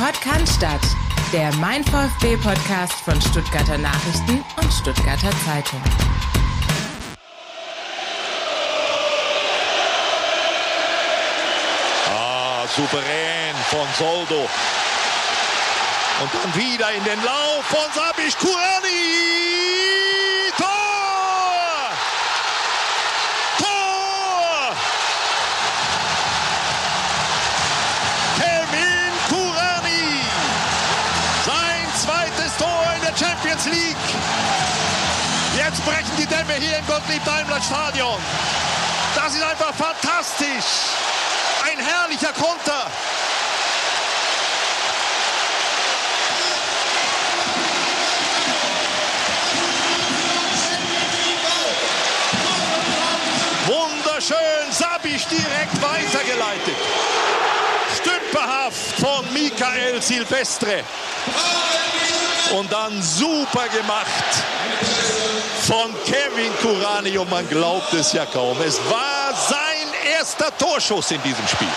Sport kann Stadt, der Mein VfB-Podcast von Stuttgarter Nachrichten und Stuttgarter Zeitung. Souverän von Soldo. Und dann wieder in den Lauf von Sabich Kurani. Tor! Tor! Kevin Kurani. Sein zweites Tor in der Champions League. Jetzt brechen die Dämme hier im Gottlieb-Daimler-Stadion. Das ist einfach fantastisch. Ein herrlicher Konter. Wunderschön, Sabich direkt weitergeleitet. Stümperhaft von Michael Silvestre. Und dann super gemacht von Kevin Kurani. Und man glaubt es ja kaum. Es war sein erster Torschuss in diesem Spiel.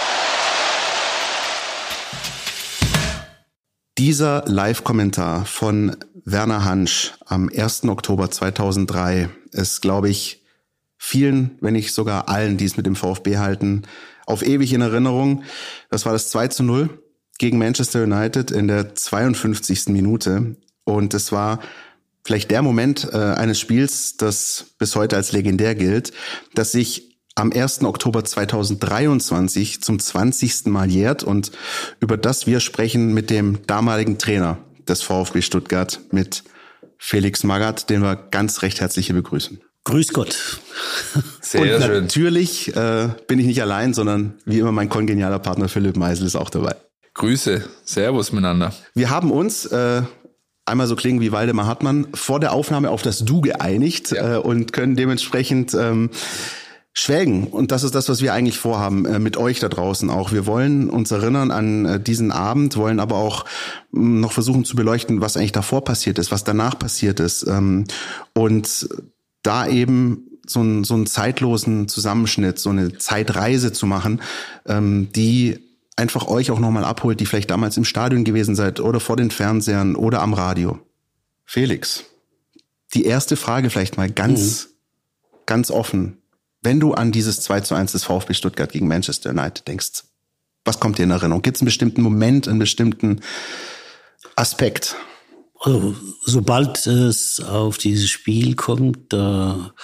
Dieser Live-Kommentar von Werner Hansch am 1. Oktober 2003 ist, glaube ich, vielen, wenn nicht sogar allen, die es mit dem VfB halten, auf ewig in Erinnerung. Das war das 2:0 gegen Manchester United in der 52. Minute. Und es war vielleicht der Moment eines Spiels, das bis heute als legendär gilt, das sich am 1. Oktober 2023 zum 20. Mal jährt und über das wir sprechen mit dem damaligen Trainer des VfB Stuttgart, mit Felix Magath, den wir ganz recht herzlich hier begrüßen. Grüß Gott. Sehr und schön. Natürlich bin ich nicht allein, sondern wie immer mein kongenialer Partner Philipp Meisel ist auch dabei. Grüße, Servus miteinander. Wir haben uns einmal so klingen wie Waldemar Hartmann vor der Aufnahme auf das Du geeinigt, ja. Und können dementsprechend schwelgen. Und das ist das, was wir eigentlich vorhaben, mit euch da draußen auch. Wir wollen uns erinnern an diesen Abend, wollen aber auch noch versuchen zu beleuchten, was eigentlich davor passiert ist, was danach passiert ist. Und da eben so einen zeitlosen Zusammenschnitt, so eine Zeitreise zu machen, die einfach euch auch nochmal abholt, die vielleicht damals im Stadion gewesen seid oder vor den Fernsehern oder am Radio. Felix, die erste Frage vielleicht mal ganz offen. Wenn du an dieses 2:1 des VfB Stuttgart gegen Manchester United denkst, was kommt dir in Erinnerung? Gibt es einen bestimmten Moment, einen bestimmten Aspekt? Also, sobald es auf dieses Spiel kommt, da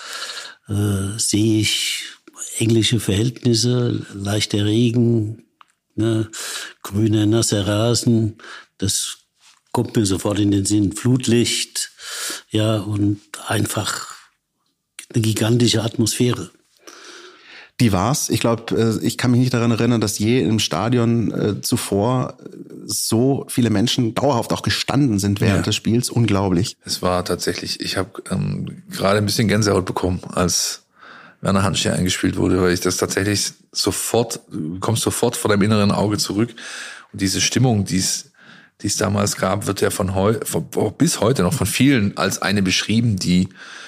sehe ich englische Verhältnisse, leichter Regen, ne, grüner, nasser Rasen, das kommt mir sofort in den Sinn. Flutlicht, ja, und einfach eine gigantische Atmosphäre. Die war's. Ich glaube, ich kann mich nicht daran erinnern, dass je im Stadion zuvor so viele Menschen dauerhaft auch gestanden sind während des Spiels. Unglaublich. Es war tatsächlich, ich habe gerade ein bisschen Gänsehaut bekommen, als Werner Hansch hier eingespielt wurde, weil ich das tatsächlich du kommst sofort vor deinem inneren Auge zurück. Und diese Stimmung, die es damals gab, wird ja bis heute noch von vielen als eine beschrieben, die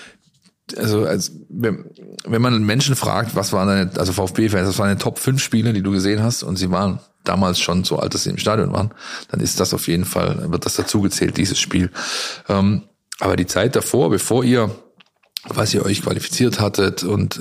wenn man Menschen fragt, was waren also VfB-Fans, was waren deine Top 5 Spiele, die du gesehen hast, und sie waren damals schon so alt, dass sie im Stadion waren, dann ist das auf jeden Fall, wird das dazugezählt, dieses Spiel. Aber die Zeit davor, bevor ihr euch qualifiziert hattet und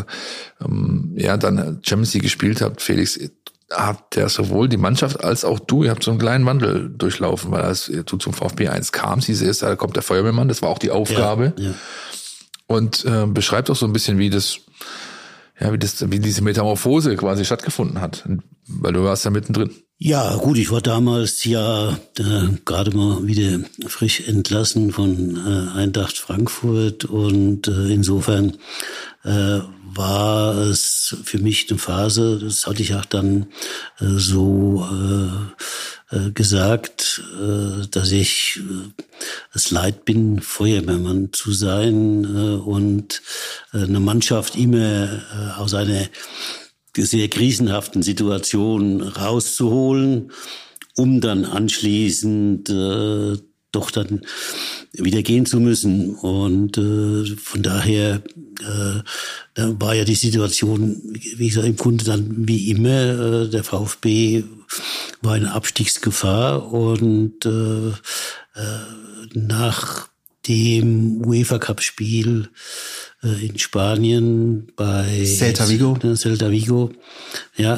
dann Champions League gespielt habt, Felix, habt ja sowohl die Mannschaft als auch du, ihr habt so einen kleinen Wandel durchlaufen, weil als du zum VfB 1 kamst, hieß es, da kommt der Feuerwehrmann, das war auch die Aufgabe. Ja. Und beschreibt auch so ein bisschen, wie diese Metamorphose quasi stattgefunden hat, weil du warst ja mittendrin. Ja, gut, ich war damals gerade mal wieder frisch entlassen von Eintracht Frankfurt und insofern war es für mich eine Phase, das hatte ich auch dann gesagt, dass ich es leid bin, Feuerwehrmann zu sein und eine Mannschaft immer aus einer sehr krisenhaften Situation rauszuholen, um dann anschließend doch dann wieder gehen zu müssen. Und von daher da war ja die Situation, wie gesagt, im Grunde dann wie immer. Der VfB war eine Abstiegsgefahr und nach dem UEFA-Cup-Spiel in Spanien bei Celta Vigo, ja,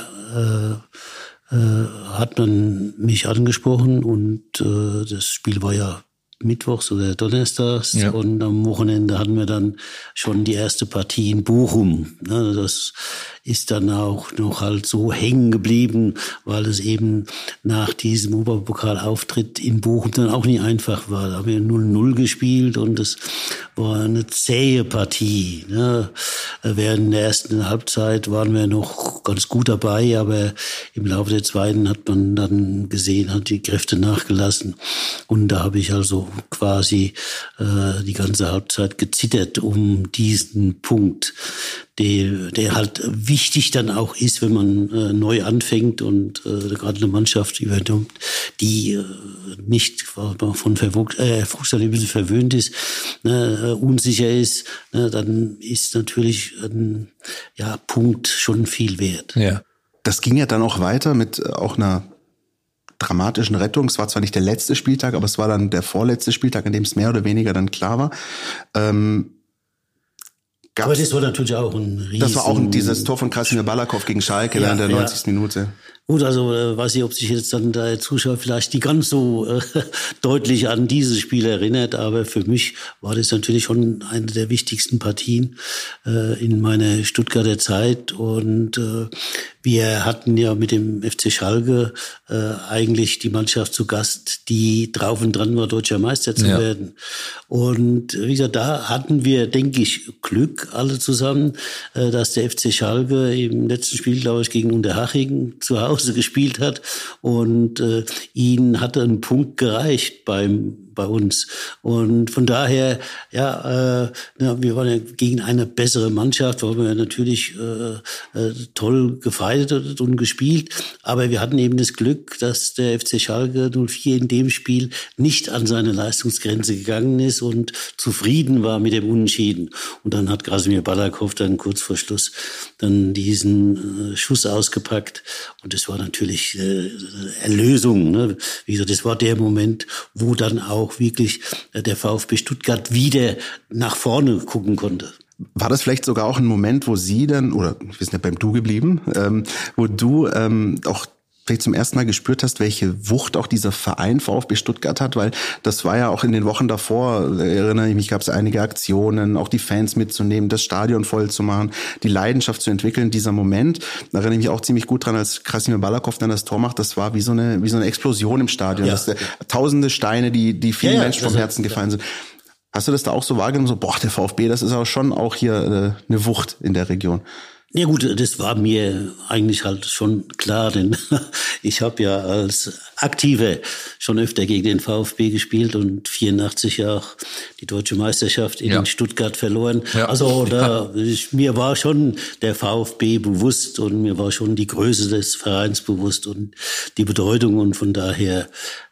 hat man mich angesprochen und das Spiel war ja mittwochs oder donnerstags und am Wochenende hatten wir dann schon die erste Partie in Bochum. Das ist dann auch noch halt so hängen geblieben, weil es eben nach diesem Oberpokalauftritt in Bochum dann auch nicht einfach war. Da haben wir 0-0 gespielt und es war eine zähe Partie. Während der ersten Halbzeit waren wir noch ganz gut dabei, aber im Laufe der zweiten hat man dann gesehen, hat die Kräfte nachgelassen und da habe ich also quasi die ganze Halbzeit gezittert um diesen Punkt, der halt wichtig dann auch ist, wenn man neu anfängt und gerade eine Mannschaft übernimmt, die nicht von Erfolgserlebnissen verwöhnt ist, unsicher ist, dann ist natürlich ein Punkt schon viel wert. Ja. Das ging ja dann auch weiter mit auch einer dramatischen Rettung. Es war zwar nicht der letzte Spieltag, aber es war dann der vorletzte Spieltag, an dem es mehr oder weniger dann klar war. Aber das war natürlich auch ein riesen... Das war auch dieses Tor von Krasimir Balakow gegen Schalke in der 90. Minute. Gut, also weiß ich, ob sich jetzt dann der Zuschauer vielleicht nicht ganz so deutlich an dieses Spiel erinnert, aber für mich war das natürlich schon eine der wichtigsten Partien in meiner Stuttgarter Zeit und wir hatten ja mit dem FC Schalke eigentlich die Mannschaft zu Gast, die drauf und dran war, deutscher Meister zu werden. Und wie gesagt, da hatten wir, denke ich, Glück alle zusammen, dass der FC Schalke im letzten Spiel, glaube ich, gegen Unterhaching zu Hause gespielt hat und ihnen hatte ein Punkt gereicht bei uns. Und von daher, wir waren ja gegen eine bessere Mannschaft, waren wir natürlich toll gefeitet und gespielt. Aber wir hatten eben das Glück, dass der FC Schalke 04 in dem Spiel nicht an seine Leistungsgrenze gegangen ist und zufrieden war mit dem Unentschieden. Und dann hat Krasimir Balakow dann kurz vor Schluss dann diesen Schuss ausgepackt. Und das war natürlich Erlösung. Ne? Wie gesagt, das war der Moment, wo dann auch wirklich der VfB Stuttgart wieder nach vorne gucken konnte. War das vielleicht sogar auch ein Moment, wo Sie dann, oder wir sind ja beim Du geblieben, wo du auch vielleicht zum ersten Mal gespürt hast, welche Wucht auch dieser Verein VfB Stuttgart hat, weil das war ja auch in den Wochen davor, erinnere ich mich, gab es einige Aktionen, auch die Fans mitzunehmen, das Stadion voll zu machen, die Leidenschaft zu entwickeln. Dieser Moment, da erinnere ich mich auch ziemlich gut dran, als Krasimir Balakow dann das Tor macht, das war wie so eine Explosion im Stadion. Ja. Tausende Steine, die vielen Menschen vom Herzen gefallen sind. Hast du das da auch so wahrgenommen, so, der VfB, das ist aber schon auch hier eine Wucht in der Region? Ja gut, das war mir eigentlich halt schon klar, denn ich habe ja als Aktiver schon öfter gegen den VfB gespielt und 84 ja auch die deutsche Meisterschaft in Stuttgart verloren. Ja. Also mir war schon der VfB bewusst und mir war schon die Größe des Vereins bewusst und die Bedeutung und von daher,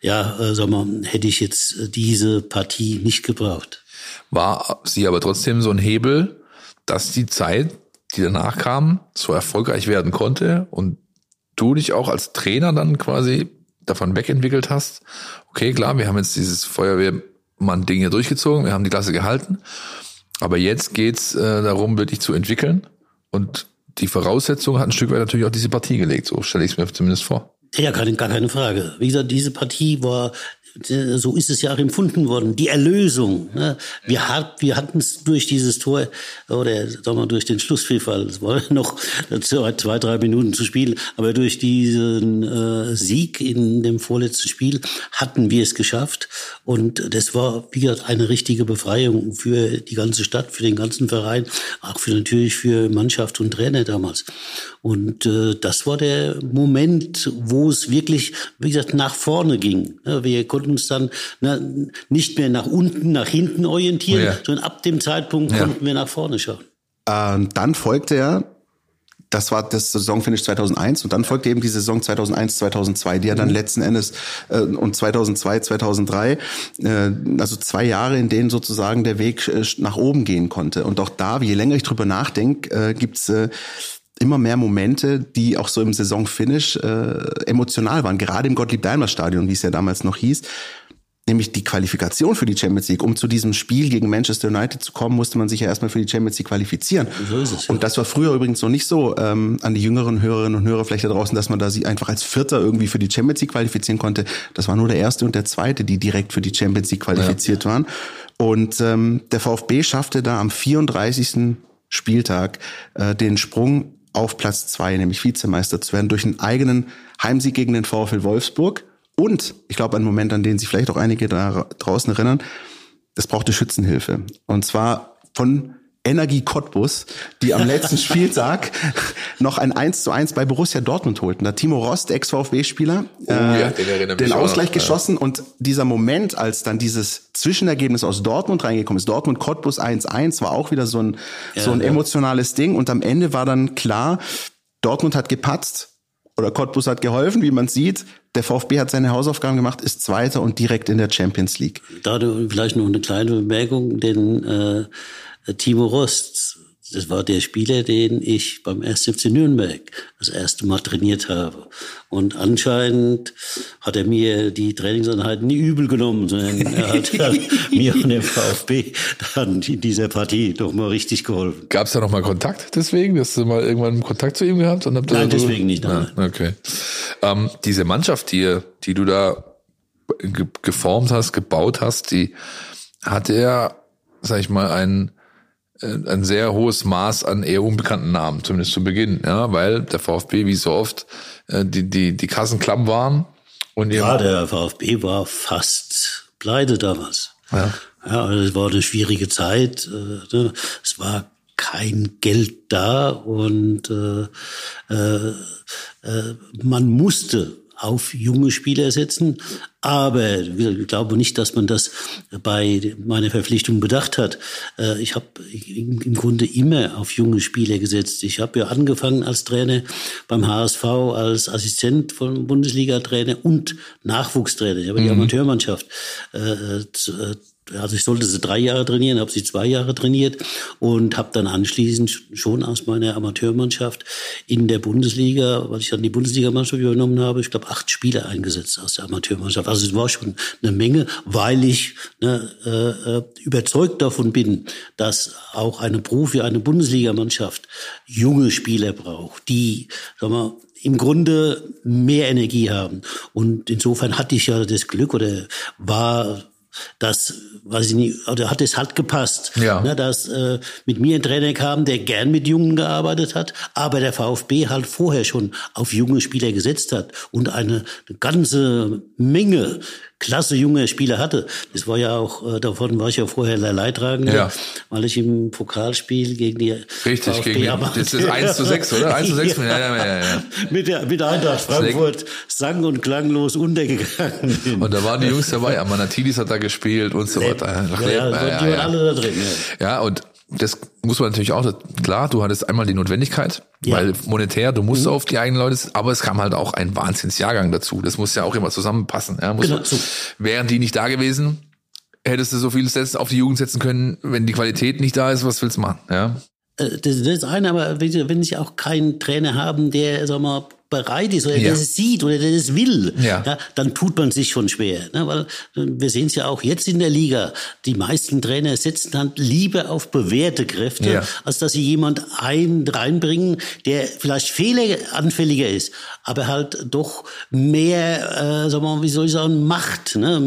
hätte ich jetzt diese Partie nicht gebraucht. War sie aber trotzdem so ein Hebel, dass die Zeit, die danach kam, so erfolgreich werden konnte und du dich auch als Trainer dann quasi davon wegentwickelt hast, okay, klar, wir haben jetzt dieses Feuerwehrmann-Ding hier durchgezogen, wir haben die Klasse gehalten, aber jetzt geht's darum, wirklich zu entwickeln und die Voraussetzung hat ein Stück weit natürlich auch diese Partie gelegt, so stelle ich es mir zumindest vor. Ja, gar keine Frage. Wie gesagt, diese Partie war, so ist es ja auch empfunden worden, die Erlösung. Ne? Wir hatten es durch dieses Tor oder sagen wir durch den Schlusspfiff, es war noch 2-3 Minuten zu spielen, aber durch diesen Sieg in dem vorletzten Spiel hatten wir es geschafft und das war, wie gesagt, eine richtige Befreiung für die ganze Stadt, für den ganzen Verein, auch natürlich für Mannschaft und Trainer damals. Und das war der Moment, wo es wirklich, wie gesagt, nach vorne ging. Wir konnten uns dann nicht mehr nach unten, nach hinten orientieren, sondern ab dem Zeitpunkt konnten wir nach vorne schauen. Dann folgte das war das Saisonfinish 2001 und dann folgte eben die Saison 2001, 2002, die ja dann letzten Endes und 2002, 2003, also 2 Jahre, in denen sozusagen der Weg nach oben gehen konnte. Und auch da, je länger ich drüber nachdenke, gibt's immer mehr Momente, die auch so im Saisonfinish emotional waren, gerade im Gottlieb-Daimler-Stadion, wie es ja damals noch hieß. Nämlich die Qualifikation für die Champions League. Um zu diesem Spiel gegen Manchester United zu kommen, musste man sich ja erstmal für die Champions League qualifizieren. So ist es, ja. Und das war früher übrigens noch nicht so, an die jüngeren Hörerinnen und Hörer vielleicht da draußen, dass man da sich einfach als Vierter irgendwie für die Champions League qualifizieren konnte. Das war nur der Erste und der Zweite, die direkt für die Champions League qualifiziert waren. Und der VfB schaffte da am 34. Spieltag den Sprung auf Platz 2, nämlich Vizemeister zu werden, durch einen eigenen Heimsieg gegen den VfL Wolfsburg. Und ich glaube, ein Moment, an den sich vielleicht auch einige da draußen erinnern, das brauchte Schützenhilfe. Und zwar von Energie Cottbus, die am letzten Spieltag noch ein 1:1 bei Borussia Dortmund holten. Da Timo Rost, Ex-VfB-Spieler, den Ausgleich geschossen. Und dieser Moment, als dann dieses Zwischenergebnis aus Dortmund reingekommen ist, Dortmund-Cottbus 1:1, war auch wieder so ein emotionales Ding. Und am Ende war dann klar, Dortmund hat gepatzt oder Cottbus hat geholfen, wie man sieht. Der VfB hat seine Hausaufgaben gemacht, ist Zweiter und direkt in der Champions League. Da vielleicht noch eine kleine Bemerkung, denn Timo Rost, das war der Spieler, den ich beim 1. FC Nürnberg das erste Mal trainiert habe. Und anscheinend hat er mir die Trainingseinheiten nie übel genommen, sondern er hat mir und dem VfB dann in dieser Partie doch mal richtig geholfen. Gab es da noch mal Kontakt deswegen? Hast du mal irgendwann Kontakt zu ihm gehabt? Und habt Nein, deswegen nicht. Nein. Okay. Diese Mannschaft, die du da geformt hast, gebaut hast, die hatte ja, sag ich mal, ein sehr hohes Maß an eher unbekannten Namen, zumindest zu Beginn, ja, weil der VfB wie so oft die Kassen klamm waren. Und ja, der VfB war fast pleite damals. Ja, also es war eine schwierige Zeit. Es war kein Geld da und man musste auf junge Spieler setzen. Aber ich glaube nicht, dass man das bei meiner Verpflichtung bedacht hat. Ich habe im Grunde immer auf junge Spieler gesetzt. Ich habe ja angefangen als Trainer beim HSV, als Assistent von Bundesliga-Trainer und Nachwuchstrainer. Ich habe die Amateurmannschaft also ich sollte sie 3 Jahre trainieren, habe sie 2 Jahre trainiert und habe dann anschließend schon aus meiner Amateurmannschaft in der Bundesliga, weil ich dann die Bundesligamannschaft übernommen habe, ich glaube 8 Spieler eingesetzt aus der Amateurmannschaft. Also es war schon eine Menge, weil ich überzeugt davon bin, dass auch eine Bundesligamannschaft junge Spieler braucht, die, sagen wir, im Grunde mehr Energie haben. Und insofern hatte ich ja das Glück oder war das, weiß ich nicht, oder hat es halt gepasst, dass mit mir ein Trainer kam, der gern mit Jungen gearbeitet hat, aber der VfB halt vorher schon auf junge Spieler gesetzt hat und eine ganze Menge klasse junge Spieler hatte. Das war ja auch, davon war ich ja vorher Leidtragender, weil ich im Pokalspiel gegen die Richtig, VfB gegen das ist 1:6, oder? 1:6? Ja. Mit Eintracht Frankfurt sang- und klanglos untergegangen bin. Und da waren die Jungs dabei, Amanatidis hat da gespielt und so weiter. Die waren alle da drin. Ja, und das muss man natürlich auch, klar, du hattest einmal die Notwendigkeit, weil monetär, du musst auf die eigenen Leute, aber es kam halt auch ein Wahnsinnsjahrgang dazu. Das muss ja auch immer zusammenpassen. Ja, wären die nicht da gewesen, hättest du so viel auf die Jugend setzen können, wenn die Qualität nicht da ist, was willst du machen? Ja. Das ist eine, aber wenn Sie auch keinen Trainer haben, der, sagen wir mal, bereit ist oder der es sieht oder der es will, dann tut man sich schon schwer. Ne? Weil wir sehen es ja auch jetzt in der Liga. Die meisten Trainer setzen dann lieber auf bewährte Kräfte, als dass sie jemand reinbringen, der vielleicht fehleranfälliger ist, aber halt doch mehr, sagen wir mal, wie soll ich sagen, Macht, ne?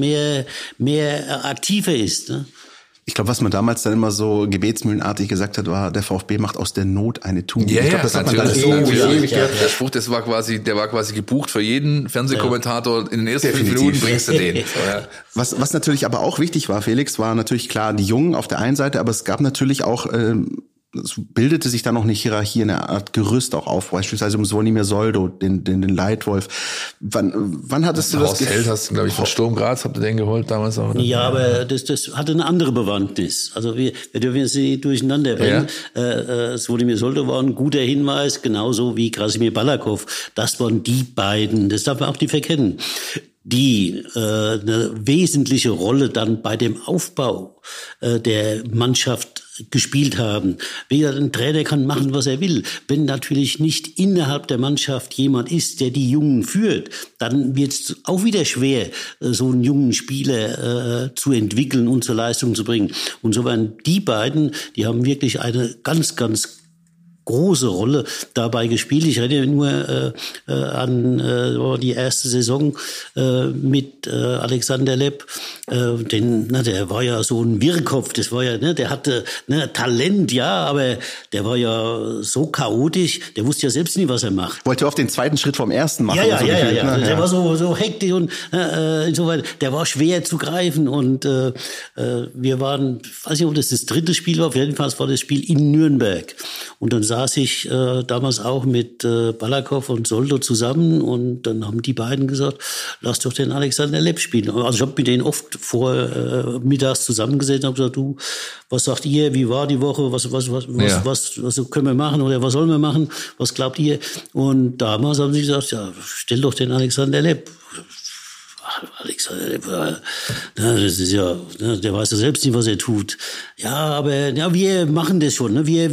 mehr aktiver ist. Ne? Ich glaube, was man damals dann immer so gebetsmühlenartig gesagt hat, war, der VfB macht aus der Not eine Tugend. Ja, ich glaube, das hat man dann ewig. Der Spruch, der war quasi gebucht für jeden Fernsehkommentator. In den ersten 5 Minuten bringst du den. Was natürlich aber auch wichtig war, Felix, war natürlich klar die Jungen auf der einen Seite, aber es gab natürlich auch, es bildete sich dann noch eine Hierarchie, eine Art Gerüst auch auf, beispielsweise um Zvonimir Soldo, den Leitwolf. Wann hattest du das? Horst Held hast du, glaube ich, von Sturm Graz, habt ihr den geholt damals auch? Oder? Ja, aber das hatte eine andere Bewandtnis. Also wir dürfen sie durcheinander bringen. Zvonimir Soldo war ein guter Hinweis, genauso wie Krasimir Balakow. Das waren die beiden, das darf man auch nicht verkennen, die eine wesentliche Rolle dann bei dem Aufbau der Mannschaft gespielt haben. Ein Trainer kann machen, was er will. Wenn natürlich nicht innerhalb der Mannschaft jemand ist, der die Jungen führt, dann wird es auch wieder schwer, so einen jungen Spieler zu entwickeln und zur Leistung zu bringen. Und so waren die beiden, die haben wirklich eine ganz, ganz große Rolle dabei gespielt. Ich rede nur an die erste Saison mit Alexander Lepp. Der war ja so ein Wirrkopf. Das war ja, der hatte Talent, ja, aber der war ja so chaotisch. Der wusste ja selbst nie, was er macht. Wollte oft den zweiten Schritt vom ersten machen. Ja. Der war so hektisch und insoweit. Der war schwer zu greifen und wir waren, weiß nicht, ob das dritte Spiel war. Auf jeden Fall war das Spiel in Nürnberg und dann saß ich damals auch mit Balakow und Soldo zusammen und dann haben die beiden gesagt, lass doch den Alexander Lepp spielen. Also ich habe mit denen oft vor mittags zusammengesessen und habe gesagt, du, was sagt ihr, wie war die Woche, was können wir machen oder was sollen wir machen, was glaubt ihr? Und damals haben sie gesagt, ja, stell doch den Alexander Lepp. Alexander, das ist ja, der weiß ja selbst nicht, was er tut. Ja, aber ja, wir machen das schon. Wir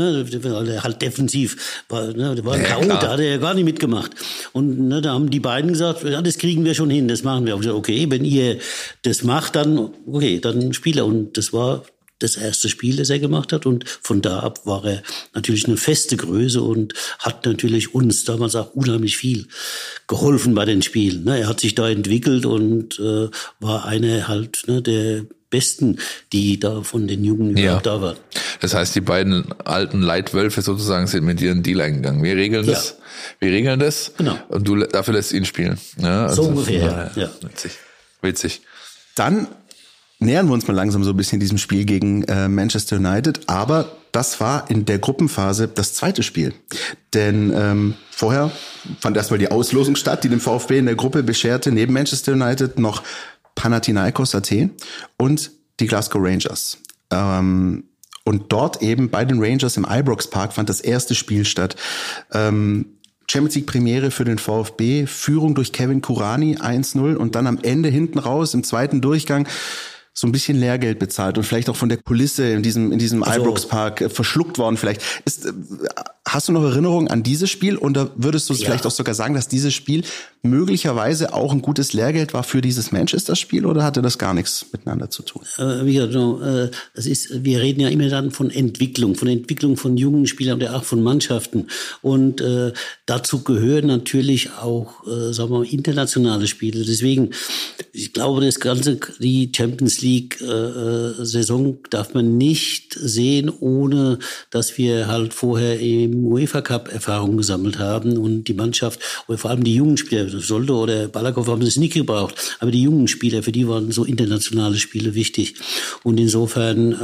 halt defensiv. Der war ein K.O., da hat er ja gar nicht mitgemacht. Und da haben die beiden gesagt, ja, das kriegen wir schon hin, das machen wir. Und ich gesagt, okay, wenn ihr das macht, dann spielt er. Und das war das erste Spiel, das er gemacht hat. Und von da ab war er natürlich eine feste Größe und hat natürlich uns damals auch unheimlich viel geholfen bei den Spielen. Er hat sich da entwickelt und war einer halt der Besten, die da von den Jungen überhaupt da waren. Das heißt, die beiden alten Leitwölfe sozusagen sind mit dir einen Deal eingegangen. Wir regeln das. Wir regeln das. Genau. Und du dafür lässt ihn spielen. Ja, also so ungefähr, ja. Witzig. Dann nähern wir uns mal langsam so ein bisschen diesem Spiel gegen Manchester United. Aber das war in der Gruppenphase das zweite Spiel. Denn vorher fand erstmal die Auslosung statt, die dem VfB in der Gruppe bescherte, neben Manchester United noch Panathinaikos Athen und die Glasgow Rangers. Und dort eben bei den Rangers im Ibrox Park fand das erste Spiel statt. Champions League Premiere für den VfB, Führung durch Kevin Kurani 1-0 und dann am Ende hinten raus im zweiten Durchgang so ein bisschen Lehrgeld bezahlt und vielleicht auch von der Kulisse in diesem Ibrox Park verschluckt worden vielleicht. Hast du noch Erinnerungen an dieses Spiel oder würdest du vielleicht auch sogar sagen, dass dieses Spiel möglicherweise auch ein gutes Lehrgeld war für dieses Manchester-Spiel oder hatte das gar nichts miteinander zu tun? Wir reden ja immer dann von Entwicklung von jungen Spielern oder auch von Mannschaften und dazu gehören natürlich auch internationale Spiele. Deswegen, ich glaube, die Champions League Saison darf man nicht sehen, ohne dass wir halt vorher im UEFA Cup Erfahrung gesammelt haben und die Mannschaft, oder vor allem die jungen Spieler, Soldo oder Balakow haben das nicht gebraucht, aber die jungen Spieler, für die waren so internationale Spiele wichtig. Und insofern,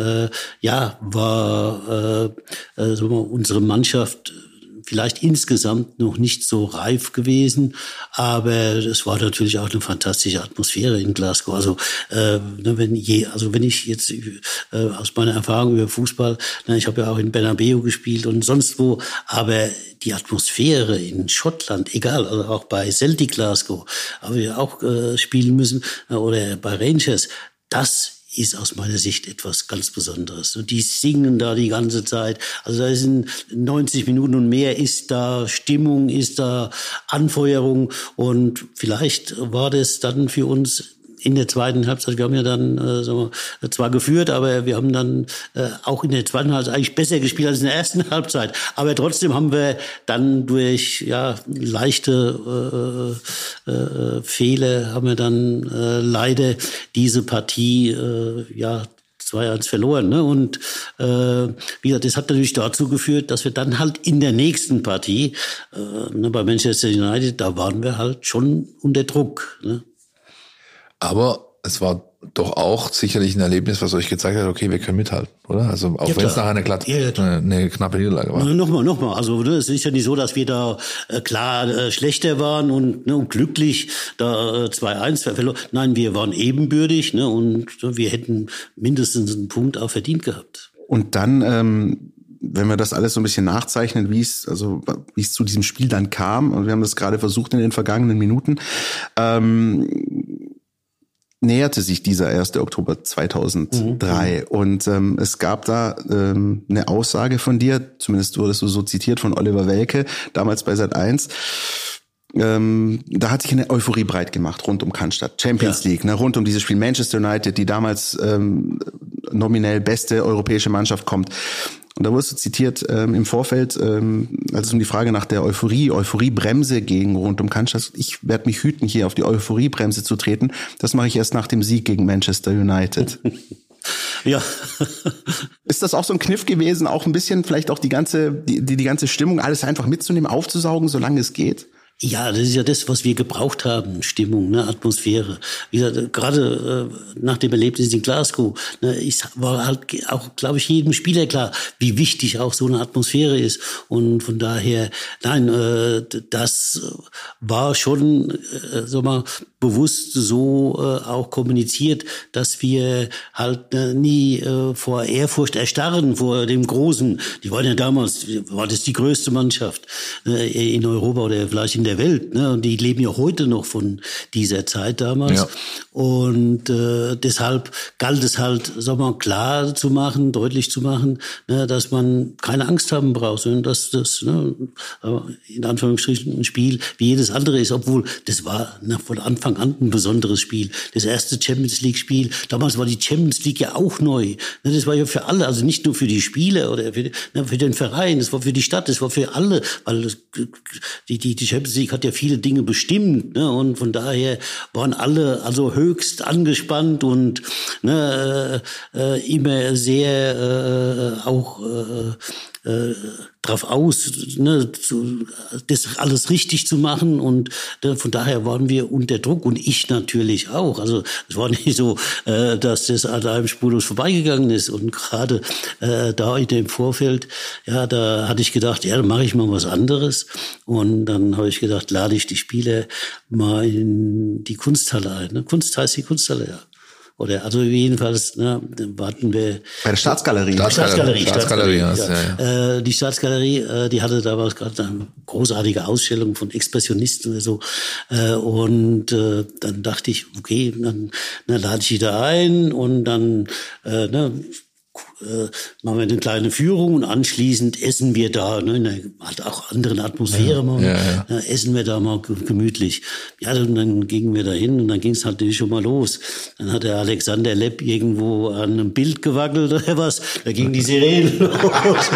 war unsere Mannschaft vielleicht insgesamt noch nicht so reif gewesen, aber es war natürlich auch eine fantastische Atmosphäre in Glasgow. Also wenn ich jetzt aus meiner Erfahrung über Fußball, ich habe ja auch in Bernabeu gespielt und sonst wo, aber die Atmosphäre in Schottland, egal, also auch bei Celtic Glasgow, haben wir auch spielen müssen, oder bei Rangers, das ist aus meiner Sicht etwas ganz Besonderes. Und die singen da die ganze Zeit. Also da sind 90 Minuten und mehr ist da Stimmung, ist da Anfeuerung. Und vielleicht war das dann für uns in der zweiten Halbzeit, wir haben ja dann zwar geführt, aber wir haben dann auch in der zweiten Halbzeit eigentlich besser gespielt als in der ersten Halbzeit. Aber trotzdem haben wir dann durch leichte Fehler haben wir dann leider diese Partie 2-1 verloren. Ne? Und wie gesagt, das hat natürlich dazu geführt, dass wir dann halt in der nächsten Partie bei Manchester United, da waren wir halt schon unter Druck. Ne? Aber es war doch auch sicherlich ein Erlebnis, was euch gezeigt hat, okay, wir können mithalten, oder? Also auch wenn es nachher eine knappe Niederlage war. Nochmal. Also es ist ja nicht so, dass wir da schlechter waren und glücklich da 2-1 verloren. Nein, wir waren ebenbürtig und wir hätten mindestens einen Punkt auch verdient gehabt. Und dann, wenn wir das alles so ein bisschen nachzeichnen, wie es zu diesem Spiel dann kam, und wir haben das gerade versucht in den vergangenen Minuten, näherte sich dieser 1. Oktober 2003 und es gab da eine Aussage von dir, zumindest wurdest du so zitiert von Oliver Welke, damals bei Sat.1. Da hat sich eine Euphorie breit gemacht rund um Cannstatt, Champions League, ne, rund um dieses Spiel. Manchester United, die damals nominell beste europäische Mannschaft kommt. Und da wurdest du zitiert im Vorfeld, als es um die Frage nach der Euphoriebremse ging rund um Cannstatt. Ich werde mich hüten, hier auf die Euphoriebremse zu treten. Das mache ich erst nach dem Sieg gegen Manchester United. Ja. Ist das auch so ein Kniff gewesen, auch ein bisschen vielleicht auch die ganze Stimmung, alles einfach mitzunehmen, aufzusaugen, solange es geht? Ja, das ist ja das, was wir gebraucht haben, Stimmung, ne, Atmosphäre. Wie gesagt, gerade nach dem Erlebnis in Glasgow, ne, war halt auch, glaube ich, jedem Spieler klar, wie wichtig auch so eine Atmosphäre ist. Und von daher, nein, das war schon, bewusst so auch kommuniziert, dass wir halt nie vor Ehrfurcht erstarren vor dem Großen. Die waren ja damals, war das die größte Mannschaft in Europa oder vielleicht in der Welt, ne? Und die leben ja heute noch von dieser Zeit damals. Ja. Und deshalb galt es halt, klar zu machen, deutlich zu machen, ne, dass man keine Angst haben braucht, sondern dass das in Anführungsstrichen ein Spiel wie jedes andere ist, obwohl das war von Anfang an ein besonderes Spiel. Das erste Champions League Spiel, damals war die Champions League ja auch neu. Das war ja für alle, also nicht nur für die Spieler oder für den Verein, das war für die Stadt, das war für alle, weil die Champions League hat ja viele Dinge bestimmt, ne, und von daher waren alle also höchst angespannt und immer sehr drauf aus, ne, das alles richtig zu machen, und von daher waren wir unter Druck, und ich natürlich auch. Also es war nicht so, dass das an einem spurlos vorbeigegangen ist, und gerade da in dem Vorfeld, ja, da hatte ich gedacht, ja, dann mache ich mal was anderes, und dann habe ich gedacht, lade ich die Spieler mal in die Kunsthalle ein. Ne? Kunst heißt die Kunsthalle, ja. Oder also jedenfalls, warten wir bei der Staatsgalerie. Staatsgalerie. Ja. Die Staatsgalerie, die hatte damals gerade eine großartige Ausstellung von Expressionisten oder so. Und dann dachte ich, okay, dann lade ich die da ein, und dann machen wir eine kleine Führung, und anschließend essen wir da, ne, in einer halt auch anderen Atmosphäre, essen wir da mal gemütlich. Ja, und dann gingen wir da hin, und dann ging es halt natürlich schon mal los. Dann hat der Alexander Lepp irgendwo an einem Bild gewackelt oder was, da ging die Sirene los.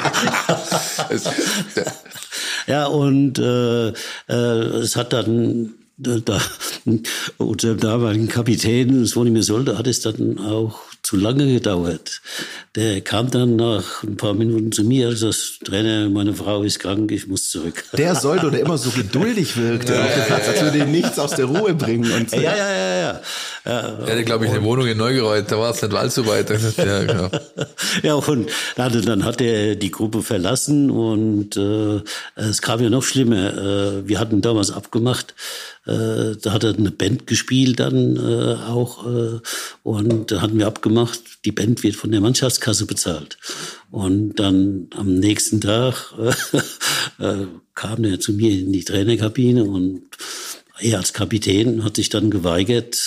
Ja, und es hat dann unser damaligen Kapitän, Zvonimir Solda, hat es dann auch zu lange gedauert. Der kam dann nach ein paar Minuten zu mir, also das Trainer, meine Frau ist krank, ich muss zurück. Der Solda, der immer so geduldig wirkte auf dem Platz, als würde ihn nichts aus der Ruhe bringen. Und Ja. Er hatte, glaube ich, eine Wohnung in Neugereuth, da war es nicht allzu weit. Ja, genau. Ja, und dann hat er die Gruppe verlassen, und es kam ja noch schlimmer. Wir hatten damals abgemacht, da hat er eine Band gespielt dann auch, und da hatten wir abgemacht, die Band wird von der Mannschaftskasse bezahlt. Und dann am nächsten Tag kam er zu mir in die Trainerkabine, und er als Kapitän hat sich dann geweigert,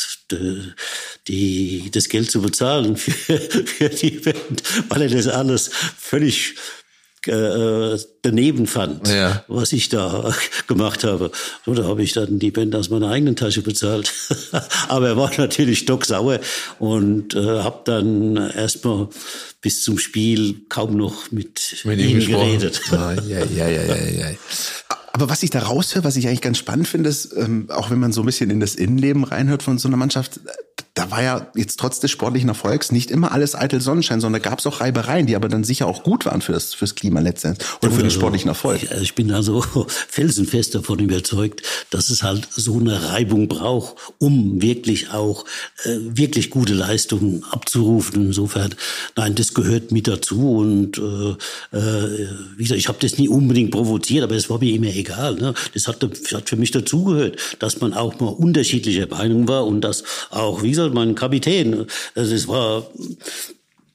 das Geld zu bezahlen für die Band, weil er das alles völlig daneben fand, was ich da gemacht habe. So, da habe ich dann die Band aus meiner eigenen Tasche bezahlt. Aber er war natürlich stocksauer, und habe dann erstmal bis zum Spiel kaum noch mit ihm geredet. Ja. Aber was ich da raushöre, was ich eigentlich ganz spannend finde, ist, auch wenn man so ein bisschen in das Innenleben reinhört von so einer Mannschaft, da war ja jetzt trotz des sportlichen Erfolgs nicht immer alles eitel Sonnenschein, sondern da gab es auch Reibereien, die aber dann sicher auch gut waren fürs Klima letztendlich oder für den sportlichen Erfolg. Ich bin also felsenfest davon überzeugt, dass es halt so eine Reibung braucht, um wirklich auch wirklich gute Leistungen abzurufen. Insofern, nein, das gehört mit dazu, und wie gesagt, ich habe das nie unbedingt provoziert, aber es war mir immer egal. Ne? Das hat für mich dazugehört, dass man auch mal unterschiedlicher Meinung war, und dass auch, wie gesagt, mein Kapitän, das war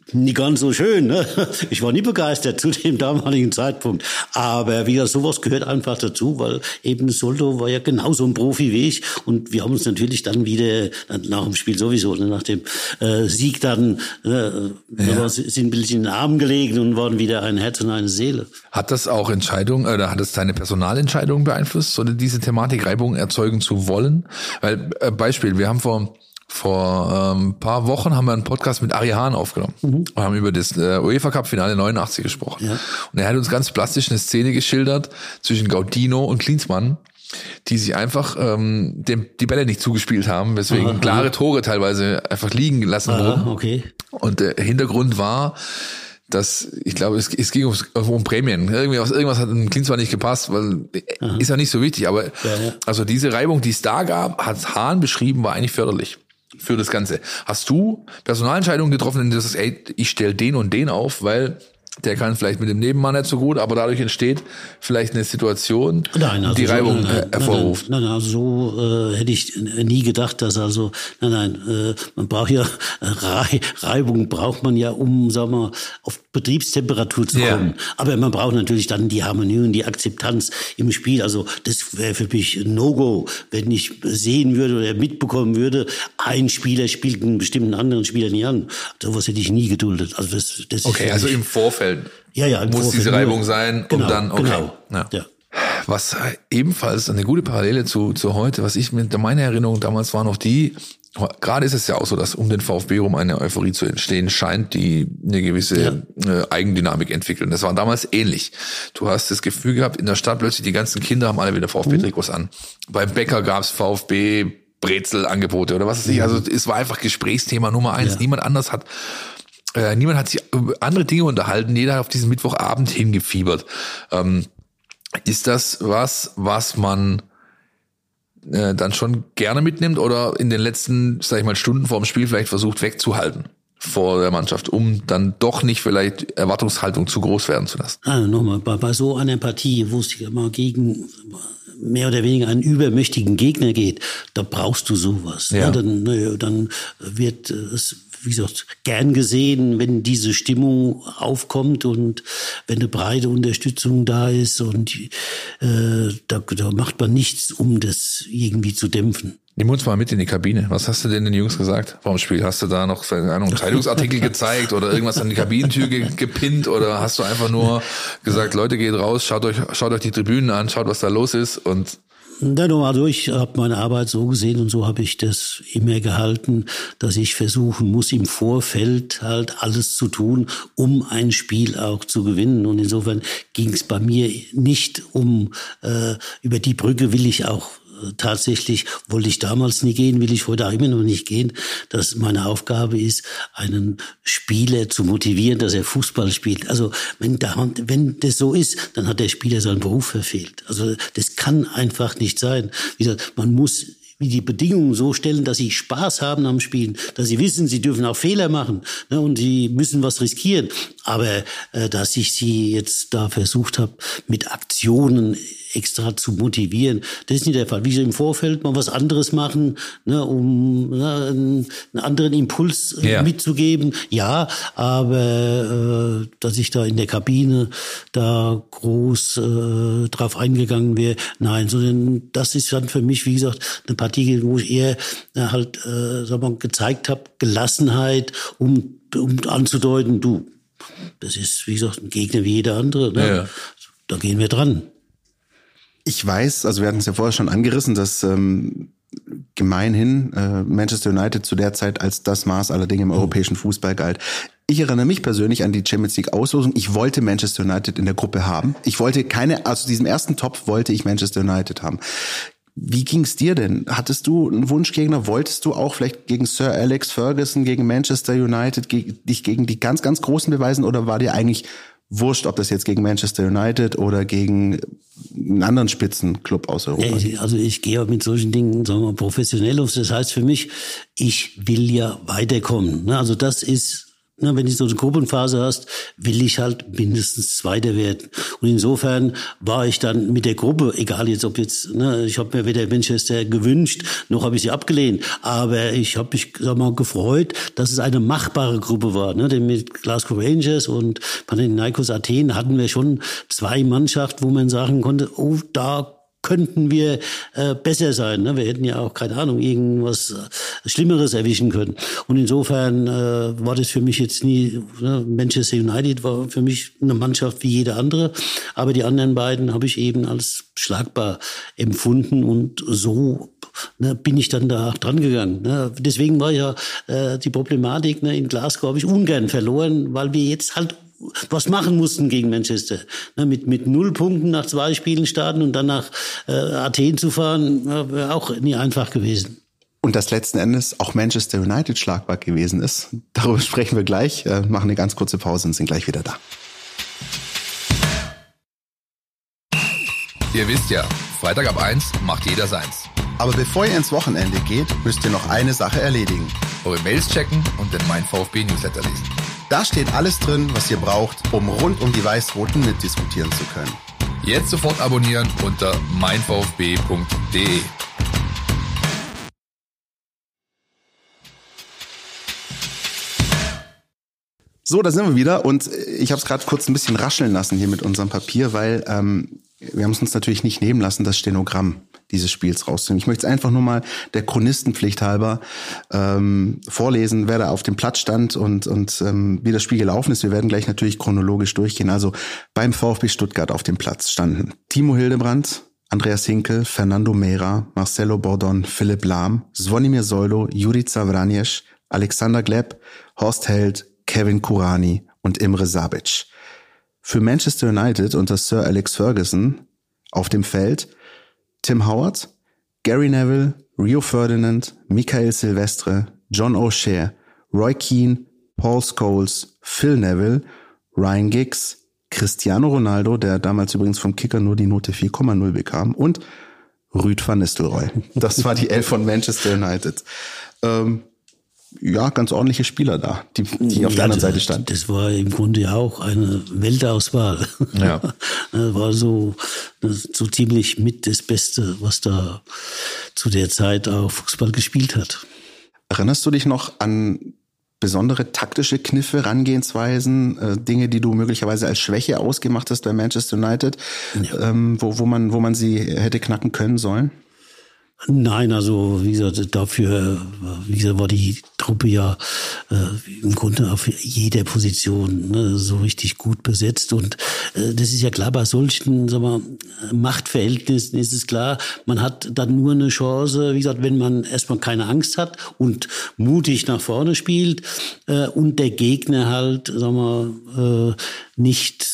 nicht ganz so schön, ne? Ich war nie begeistert zu dem damaligen Zeitpunkt. Aber wie gesagt, sowas gehört einfach dazu, weil eben Soldo war ja genauso ein Profi wie ich. Und wir haben uns natürlich dann wieder, nach dem Spiel sowieso, nach dem Sieg dann, sinnbildlich in den Arm gelegen und waren wieder ein Herz und eine Seele. Hat das auch Entscheidungen, oder hat es deine Personalentscheidungen beeinflusst, so diese Thematik Reibung erzeugen zu wollen? Weil, Beispiel, wir haben vor ein paar Wochen haben wir einen Podcast mit Ari Hahn aufgenommen und haben über das UEFA Cup Finale 89 gesprochen. Ja. Und er hat uns ganz plastisch eine Szene geschildert zwischen Gaudino und Klinsmann, die sich einfach die Bälle nicht zugespielt haben, weswegen klare Tore teilweise einfach liegen gelassen wurden. Okay. Und der Hintergrund war, dass, ich glaube, es ging um Prämien. Irgendwas hat dem Klinsmann nicht gepasst, weil ist ja nicht so wichtig. Aber also diese Reibung, die es da gab, hat Hahn beschrieben, war eigentlich förderlich für das Ganze. Hast du Personalentscheidungen getroffen, in denen du sagst, ey, ich stelle den und den auf, weil der kann vielleicht mit dem Nebenmann nicht so gut, aber dadurch entsteht vielleicht eine Situation, die Reibung hervorruft. Nein, also so hätte ich nie gedacht, dass man braucht ja Reibung braucht man ja, um, sagen wir, auf Betriebstemperatur zu kommen. Ja. Aber man braucht natürlich dann die Harmonie und die Akzeptanz im Spiel. Also das wäre für mich ein No-Go, wenn ich sehen würde oder mitbekommen würde, ein Spieler spielt einen bestimmten anderen Spieler nicht an. Sowas hätte ich nie geduldet. Also das okay, also im Vorfeld im muss Vorfeld diese Reibung sein, genau, und dann, okay. Genau. Ja. Was ebenfalls eine gute Parallele zu heute, was ich mit meiner Erinnerung damals war noch die, gerade ist es ja auch so, dass um den VfB rum eine Euphorie zu entstehen scheint, die eine gewisse Eigendynamik entwickelt. Und das war damals ähnlich. Du hast das Gefühl gehabt, in der Stadt plötzlich die ganzen Kinder haben alle wieder VfB-Trikots an. Beim Bäcker gab's VfB Brezelangebote oder was weiß ich. Also es war einfach Gesprächsthema Nummer 1. Ja. Niemand hat sich über andere Dinge unterhalten. Jeder hat auf diesen Mittwochabend hingefiebert. Ist das was man dann schon gerne mitnimmt oder in den letzten, sag ich mal, Stunden vor dem Spiel vielleicht versucht wegzuhalten vor der Mannschaft, um dann doch nicht vielleicht Erwartungshaltung zu groß werden zu lassen? Nochmal, bei so einer Partie, wo es mal gegen mehr oder weniger einen übermächtigen Gegner geht, da brauchst du sowas. Ja. Dann wird es, wie gesagt, gern gesehen, wenn diese Stimmung aufkommt und wenn eine breite Unterstützung da ist und da macht man nichts, um das irgendwie zu dämpfen. Nimm uns mal mit in die Kabine. Was hast du denn den Jungs gesagt vor dem Spiel? Hast du da noch einen Zeitungsartikel gezeigt oder irgendwas an die Kabinentür gepinnt oder hast du einfach nur gesagt, Leute, geht raus, schaut euch die Tribünen an, schaut, was da los ist und Also ich habe meine Arbeit so gesehen und so habe ich das immer gehalten, dass ich versuchen muss, im Vorfeld halt alles zu tun, um ein Spiel auch zu gewinnen. Und insofern ging es bei mir nicht um, über die Brücke will ich auch tatsächlich, wollte ich damals nie gehen, will ich heute auch immer noch nicht gehen, dass meine Aufgabe ist, einen Spieler zu motivieren, dass er Fußball spielt. Also wenn das so ist, dann hat der Spieler seinen Beruf verfehlt. Also das kann einfach nicht sein. Wie gesagt, man muss die Bedingungen so stellen, dass sie Spaß haben am Spielen, dass sie wissen, sie dürfen auch Fehler machen, ne, und sie müssen was riskieren. Aber dass ich sie jetzt da versucht habe, mit Aktionen extra zu motivieren, das ist nicht der Fall. Wie sie im Vorfeld mal was anderes machen, ne, um einen anderen Impuls mitzugeben. Ja, aber dass ich da in der Kabine da groß drauf eingegangen wäre, nein, sondern das ist dann für mich, wie gesagt, eine Partie, wo ich eher gezeigt habe, Gelassenheit, um anzudeuten, das ist, wie gesagt, ein Gegner wie jeder andere. Ne? Ja. Da gehen wir dran. Ich weiß, also wir hatten es ja vorher schon angerissen, dass gemeinhin Manchester United zu der Zeit als das Maß aller Dinge im europäischen Fußball galt. Ich erinnere mich persönlich an die Champions League Auslosung. Ich wollte Manchester United in der Gruppe haben. Ich wollte aus diesem ersten Topf wollte ich Manchester United haben. Wie ging's dir denn? Hattest du einen Wunschgegner? Wolltest du auch vielleicht gegen Sir Alex Ferguson, gegen Manchester United, dich gegen die ganz, ganz Großen beweisen? Oder war dir eigentlich wurscht, ob das jetzt gegen Manchester United oder gegen einen anderen Spitzenclub aus Europa ist? Also ich gehe mit solchen Dingen, sagen wir mal, professionell auf. Das heißt für mich, ich will ja weiterkommen. Also das ist wenn du so eine Gruppenphase hast, will ich halt mindestens Zweiter werden. Und insofern war ich dann mit der Gruppe, egal jetzt, ob jetzt, ich habe mir weder Manchester gewünscht, noch habe ich sie abgelehnt. Aber ich habe mich, gefreut, dass es eine machbare Gruppe war. Denn mit Glasgow Rangers und Panathinaikos Athen hatten wir schon 2 Mannschaften, wo man sagen konnte, oh, da könnten wir besser sein. Wir hätten ja auch, keine Ahnung, irgendwas Schlimmeres erwischen können. Und insofern war das für mich jetzt nie, Manchester United war für mich eine Mannschaft wie jede andere. Aber die anderen beiden habe ich eben als schlagbar empfunden. Und so bin ich dann da dran gegangen. Deswegen war ja die Problematik in Glasgow habe ich ungern verloren, weil wir jetzt halt was machen mussten gegen Manchester. Mit 0 Punkten nach 2 Spielen starten und dann nach Athen zu fahren, wäre auch nie einfach gewesen. Und dass letzten Endes auch Manchester United schlagbar gewesen ist, darüber sprechen wir gleich. Machen eine ganz kurze Pause und sind gleich wieder da. Ihr wisst ja, Freitag ab 1 macht jeder seins. Aber bevor ihr ins Wochenende geht, müsst ihr noch eine Sache erledigen. Eure Mails checken und den Mein VfB Newsletter lesen. Da steht alles drin, was ihr braucht, um rund um die Weiß-Roten mitdiskutieren zu können. Jetzt sofort abonnieren unter meinvfb.de. So, da sind wir wieder und ich habe es gerade kurz ein bisschen rascheln lassen hier mit unserem Papier, weil wir haben es uns natürlich nicht nehmen lassen, das Stenogramm dieses Spiels rauszunehmen. Ich möchte es einfach nur mal der Chronistenpflicht halber vorlesen, wer da auf dem Platz stand und wie das Spiel gelaufen ist. Wir werden gleich natürlich chronologisch durchgehen. Also beim VfB Stuttgart auf dem Platz standen Timo Hildebrand, Andreas Hinkel, Fernando Mera, Marcelo Bordon, Philipp Lahm, Zvonimir Soldo, Jurica Vranjes, Alexander Gleb, Horst Held, Kevin Kurani und Imre Sabic. Für Manchester United unter Sir Alex Ferguson auf dem Feld Tim Howard, Gary Neville, Rio Ferdinand, Michael Silvestre, John O'Shea, Roy Keane, Paul Scholes, Phil Neville, Ryan Giggs, Cristiano Ronaldo, der damals übrigens vom Kicker nur die Note 4,0 bekam, und Ruud van Nistelrooy. Das war die 11 von Manchester United. Ja, ganz ordentliche Spieler da, die auf der anderen Seite standen. Das war im Grunde ja auch eine Weltauswahl. Ja. Das war so ziemlich mit das Beste, was da zu der Zeit auch Fußball gespielt hat. Erinnerst du dich noch an besondere taktische Kniffe, Herangehensweisen, Dinge, die du möglicherweise als Schwäche ausgemacht hast bei Manchester United, ja, wo man sie hätte knacken können sollen? Nein, also wie gesagt, dafür war die Truppe ja im Grunde auf jeder Position so richtig gut besetzt, und das ist ja klar, bei solchen Machtverhältnissen ist es klar, man hat dann nur eine Chance, wie gesagt, wenn man erstmal keine Angst hat und mutig nach vorne spielt und der Gegner halt nicht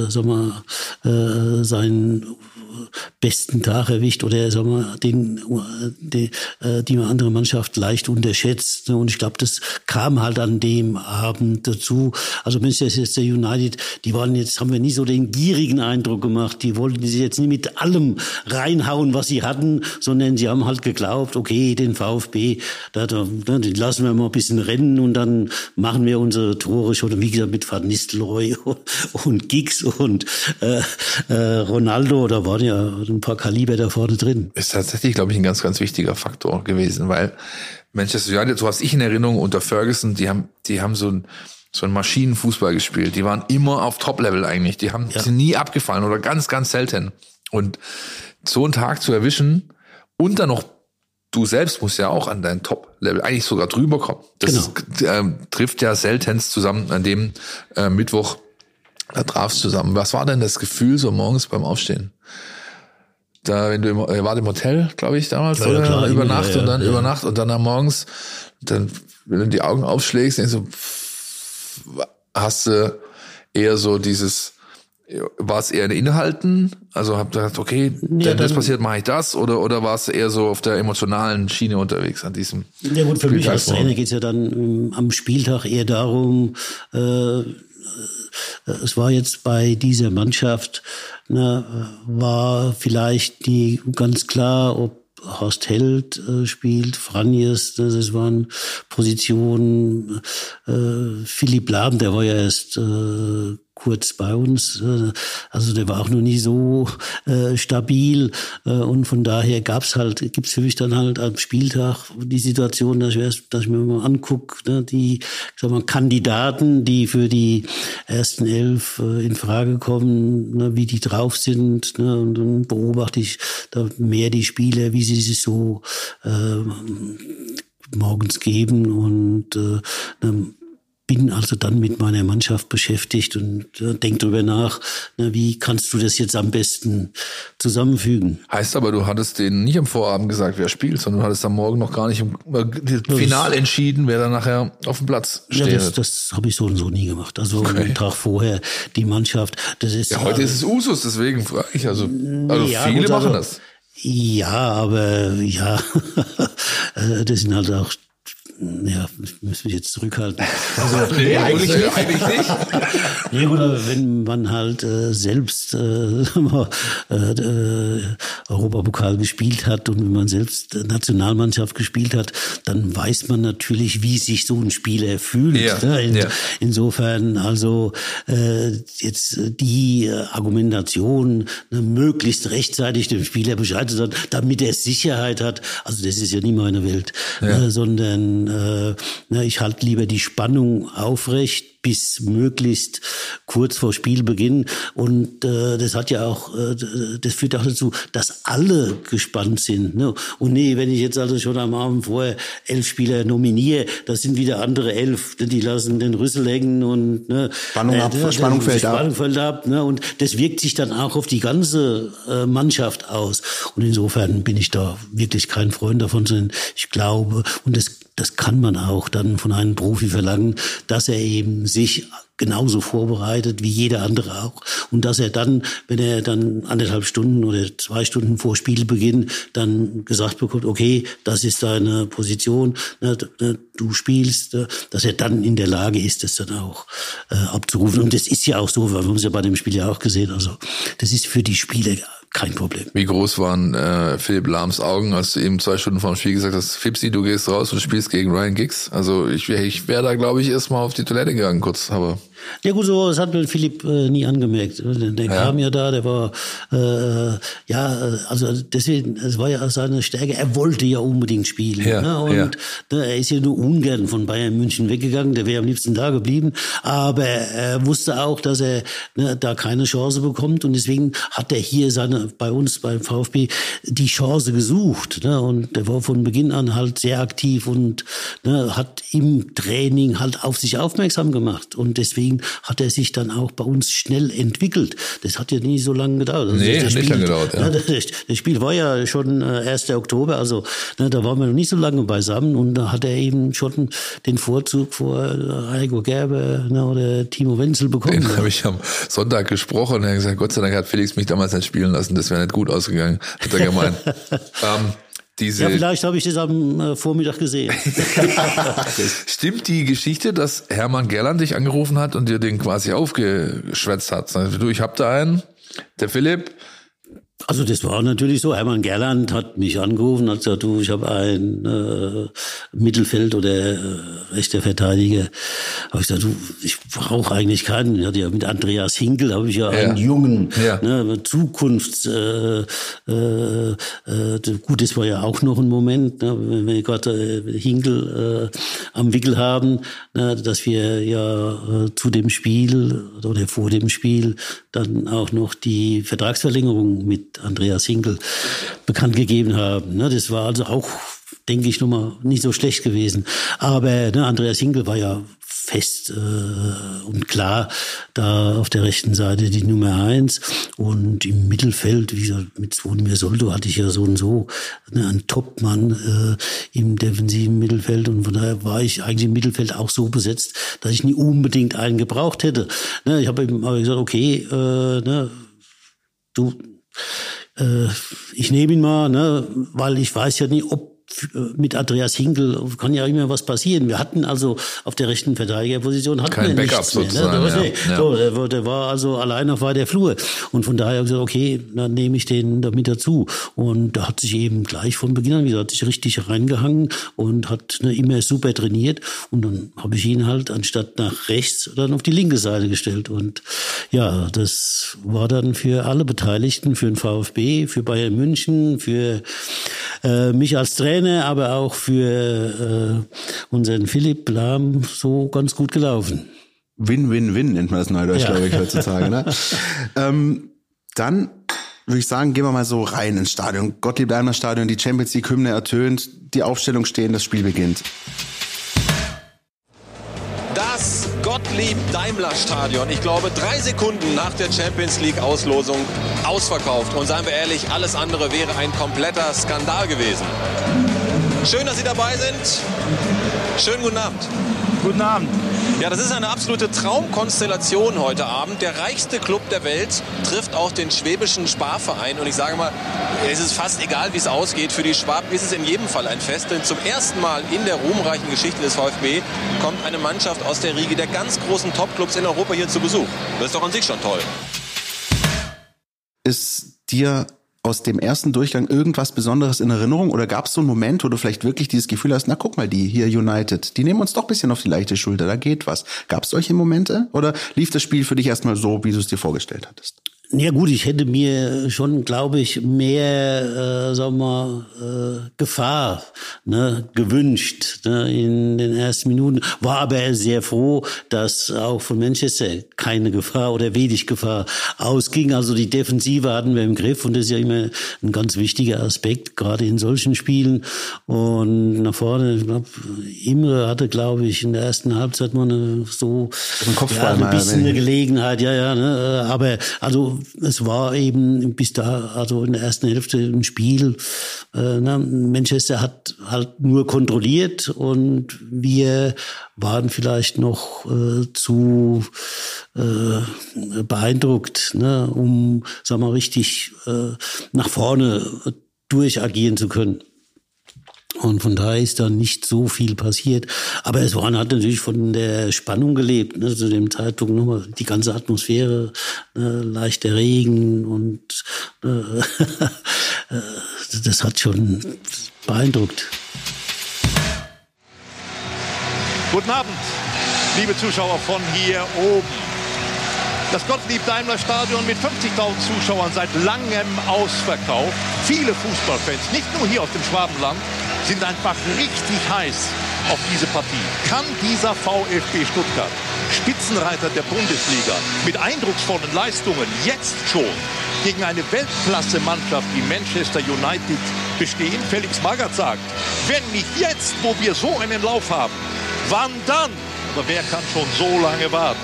seinen besten Tag erwischt oder die andere Mannschaft leicht unterschätzt. Und ich glaube, das kam halt an dem Abend dazu. Also Manchester United, haben wir nie so den gierigen Eindruck gemacht. Die wollten sich jetzt nicht mit allem reinhauen, was sie hatten, sondern sie haben halt geglaubt, okay, den VfB, den lassen wir mal ein bisschen rennen und dann machen wir unsere Tore schon, wie gesagt, mit Van Nistelrooy und Giggs und Ronaldo, da waren ja ein paar Kaliber da vorne drin. Ist tatsächlich, glaube ich, ein ganz, ganz wichtiger Faktor gewesen, weil Manchester United, so habe ich in Erinnerung unter Ferguson, die haben so ein Maschinenfußball gespielt. Die waren immer auf Top-Level eigentlich. Die sind nie abgefallen oder ganz, ganz selten. Und so einen Tag zu erwischen und dann noch, du selbst musst ja auch an dein Top-Level eigentlich sogar drüber kommen. Das trifft ja seltenst zusammen an dem Mittwoch. Da traf's zusammen. Was war denn das Gefühl so morgens beim Aufstehen? Da, wenn du war im Hotel, glaube ich, damals, ja, oder? Klar, über Nacht und dann über Nacht und dann am Morgens, dann, wenn du die Augen aufschlägst, denkst du, hast du eher so war es eher ein Inhalten? Also hab gedacht, okay, wenn das passiert, mache ich das, oder war es eher so auf der emotionalen Schiene unterwegs an diesem? Ja gut, für mich als Trainer geht's ja dann am Spieltag eher darum, es war jetzt bei dieser Mannschaft, war vielleicht nie ganz klar, ob Horst Held spielt, Franjes, das waren Positionen, Philipp Lahm, der war ja erst kurz bei uns, also der war auch noch nie so stabil, und von daher gibt's für mich dann halt am Spieltag die Situation, dass ich mir mal angucke, ne, die, Kandidaten, die für die ersten 11 in Frage kommen, ne, wie die drauf sind, ne, und dann beobachte ich da mehr die Spieler, wie sie sich so morgens geben, und bin also dann mit meiner Mannschaft beschäftigt und denk darüber nach, wie kannst du das jetzt am besten zusammenfügen. Heißt aber, du hattest denen nicht am Vorabend gesagt, wer spielt, sondern du hattest am Morgen noch gar nicht final entschieden, wer dann nachher auf dem Platz steht. Ja, das habe ich so und so nie gemacht. Also einen Tag vorher die Mannschaft, das ist... Ja, heute ist es Usus, deswegen frage ich. Also viele machen das. Ja, aber das sind halt auch... Ja, ich muss mich jetzt zurückhalten. Also, nee, eigentlich nicht. Nee, oder wenn man halt selbst Europapokal gespielt hat und wenn man selbst Nationalmannschaft gespielt hat, dann weiß man natürlich, wie sich so ein Spieler fühlt. Ja, Insofern, also jetzt die Argumentation, möglichst rechtzeitig dem Spieler Bescheid zu sagen, damit er Sicherheit hat, also das ist ja nie meine Welt, sondern ich halte lieber die Spannung aufrecht bis möglichst kurz vor Spielbeginn, und das hat ja auch, das führt auch dazu, dass alle gespannt sind. Ne? Und wenn ich jetzt also schon am Abend vorher 11 Spieler nominiere, das sind wieder andere 11, die lassen den Rüssel hängen und Spannung fällt ab. Ne? Und das wirkt sich dann auch auf die ganze Mannschaft aus. Und insofern bin ich da wirklich kein Freund davon, sondern ich glaube, und das kann man auch dann von einem Profi verlangen, dass er eben sich genauso vorbereitet wie jeder andere auch. Und dass er dann, wenn er dann 1,5 Stunden oder 2 Stunden vor Spielbeginn dann gesagt bekommt, okay, das ist deine Position, du spielst, dass er dann in der Lage ist, das dann auch abzurufen. Und das ist ja auch so, weil wir haben es ja bei dem Spiel ja auch gesehen, also das ist für die Spieler kein Problem. Wie groß waren Philipp Lahms Augen, als du eben 2 Stunden vor dem Spiel gesagt hast, Fipsi, du gehst raus und spielst gegen Ryan Giggs? Also ich wäre da, glaube ich, erstmal auf die Toilette gegangen kurz, aber... Ja gut, so das hat mir Philipp nie angemerkt. Der kam ja da, der war also deswegen, es war ja seine Stärke, er wollte ja unbedingt spielen. Und er ist ja nur ungern von Bayern München weggegangen, der wäre am liebsten da geblieben, aber er wusste auch, dass er da keine Chance bekommt, und deswegen hat er hier bei uns beim VfB die Chance gesucht, und der war von Beginn an halt sehr aktiv und hat im Training halt auf sich aufmerksam gemacht, und deswegen hat er sich dann auch bei uns schnell entwickelt. Das hat ja nie so lange gedauert. Also hat nicht lange gedauert. Ja. Das Spiel war ja schon 1. Oktober, also da waren wir noch nicht so lange beisammen, und da hat er eben schon den Vorzug vor Heiko Gerber oder Timo Wenzel bekommen. Den habe ich am Sonntag gesprochen, und er hat gesagt, Gott sei Dank hat Felix mich damals nicht spielen lassen, das wäre nicht gut ausgegangen, hat er gemeint. Vielleicht habe ich das am Vormittag gesehen. Stimmt die Geschichte, dass Hermann Gerland dich angerufen hat und dir den quasi aufgeschwätzt hat? Also, du, ich hab da einen, der Philipp. Also das war natürlich so. Hermann Gerland hat mich angerufen, hat gesagt, du, ich habe ein Mittelfeld oder rechter Verteidiger. Habe ich gesagt, du, ich brauche eigentlich keinen. Ich hatte ja mit Andreas Hinkel habe ich ja einen jungen Zukunfts. Gut, das war ja auch noch ein Moment, wenn wir gerade Hinkel am Wickel haben, dass wir ja zu dem Spiel oder vor dem Spiel dann auch noch die Vertragsverlängerung mit Andreas Hinkel bekannt gegeben haben. Das war also auch, denke ich, nochmal nicht so schlecht gewesen. Aber Andreas Hinkel war ja fest und klar da auf der rechten Seite die Nummer 1, und im Mittelfeld, wie gesagt, mit Zvonimir Soldo hatte ich ja so und so einen Topmann im defensiven Mittelfeld, und von daher war ich eigentlich im Mittelfeld auch so besetzt, dass ich nie unbedingt einen gebraucht hätte. Ich habe ihm aber gesagt, okay, ich nehme ihn mal, weil ich weiß ja nie, ob mit Andreas Hinkel kann ja immer was passieren. Wir hatten also auf der rechten Verteidigerposition kein Backup nichts mehr, sozusagen. Ne? So, der war also allein auf weiter Flur. Und von daher habe ich gesagt, okay, dann nehme ich den damit dazu. Und da hat sich eben gleich von Beginn an, wie gesagt, hat sich richtig reingehangen und hat immer super trainiert. Und dann habe ich ihn halt anstatt nach rechts dann auf die linke Seite gestellt. Und ja, das war dann für alle Beteiligten, für den VfB, für Bayern München, für mich als Trainer, aber auch für unseren Philipp Lahm so ganz gut gelaufen. Win-Win-Win nennt man das Neudeutsch, glaube ich, heutzutage. Ne? Dann würde ich sagen, gehen wir mal so rein ins Stadion. Gottlieb-Daimler-Stadion, die Champions League-Hymne ertönt, die Aufstellung stehen, das Spiel beginnt. Das Gottlieb-Daimler-Stadion, ich glaube 3 Sekunden nach der Champions League-Auslosung ausverkauft. Und seien wir ehrlich, alles andere wäre ein kompletter Skandal gewesen. Schön, dass Sie dabei sind. Schönen guten Abend. Guten Abend. Ja, das ist eine absolute Traumkonstellation heute Abend. Der reichste Club der Welt trifft auch den schwäbischen Sparverein. Und ich sage mal, es ist fast egal, wie es ausgeht. Für die Schwaben ist es in jedem Fall ein Fest. Denn zum ersten Mal in der ruhmreichen Geschichte des VfB kommt eine Mannschaft aus der Riege der ganz großen Topclubs in Europa hier zu Besuch. Das ist doch an sich schon toll. Ist dir aus dem ersten Durchgang irgendwas Besonderes in Erinnerung? Oder gab es so einen Moment, wo du vielleicht wirklich dieses Gefühl hast, na guck mal, die hier United, die nehmen uns doch ein bisschen auf die leichte Schulter, da geht was. Gab es solche Momente? Oder lief das Spiel für dich erstmal so, wie du es dir vorgestellt hattest? Ja gut, ich hätte mir schon, glaube ich, mehr, Gefahr gewünscht in den ersten Minuten. War aber sehr froh, dass auch von Manchester keine Gefahr oder wenig Gefahr ausging. Also die Defensive hatten wir im Griff und das ist ja immer ein ganz wichtiger Aspekt, gerade in solchen Spielen. Und nach vorne, ich glaube, Imre hatte, glaube ich, in der ersten Halbzeit mal ein bisschen eine Gelegenheit, aber also es war eben bis da, also in der ersten Hälfte ein Spiel, Manchester hat halt nur kontrolliert und wir waren vielleicht noch zu beeindruckt, um, sagen wir mal, richtig nach vorne durchagieren zu können. Und von daher ist da nicht so viel passiert. Aber es hat natürlich von der Spannung gelebt. Zu dem Zeitpunkt nochmal die ganze Atmosphäre, leichter Regen und das hat schon beeindruckt. Guten Abend, liebe Zuschauer von hier oben. Das Gottlieb-Daimler-Stadion mit 50.000 Zuschauern seit langem ausverkauft. Viele Fußballfans, nicht nur hier aus dem Schwabenland, sind einfach richtig heiß auf diese Partie. Kann dieser VfB Stuttgart, Spitzenreiter der Bundesliga, mit eindrucksvollen Leistungen jetzt schon gegen eine Weltklasse-Mannschaft wie Manchester United bestehen? Felix Magath sagt, wenn nicht jetzt, wo wir so einen Lauf haben, wann dann? Aber wer kann schon so lange warten?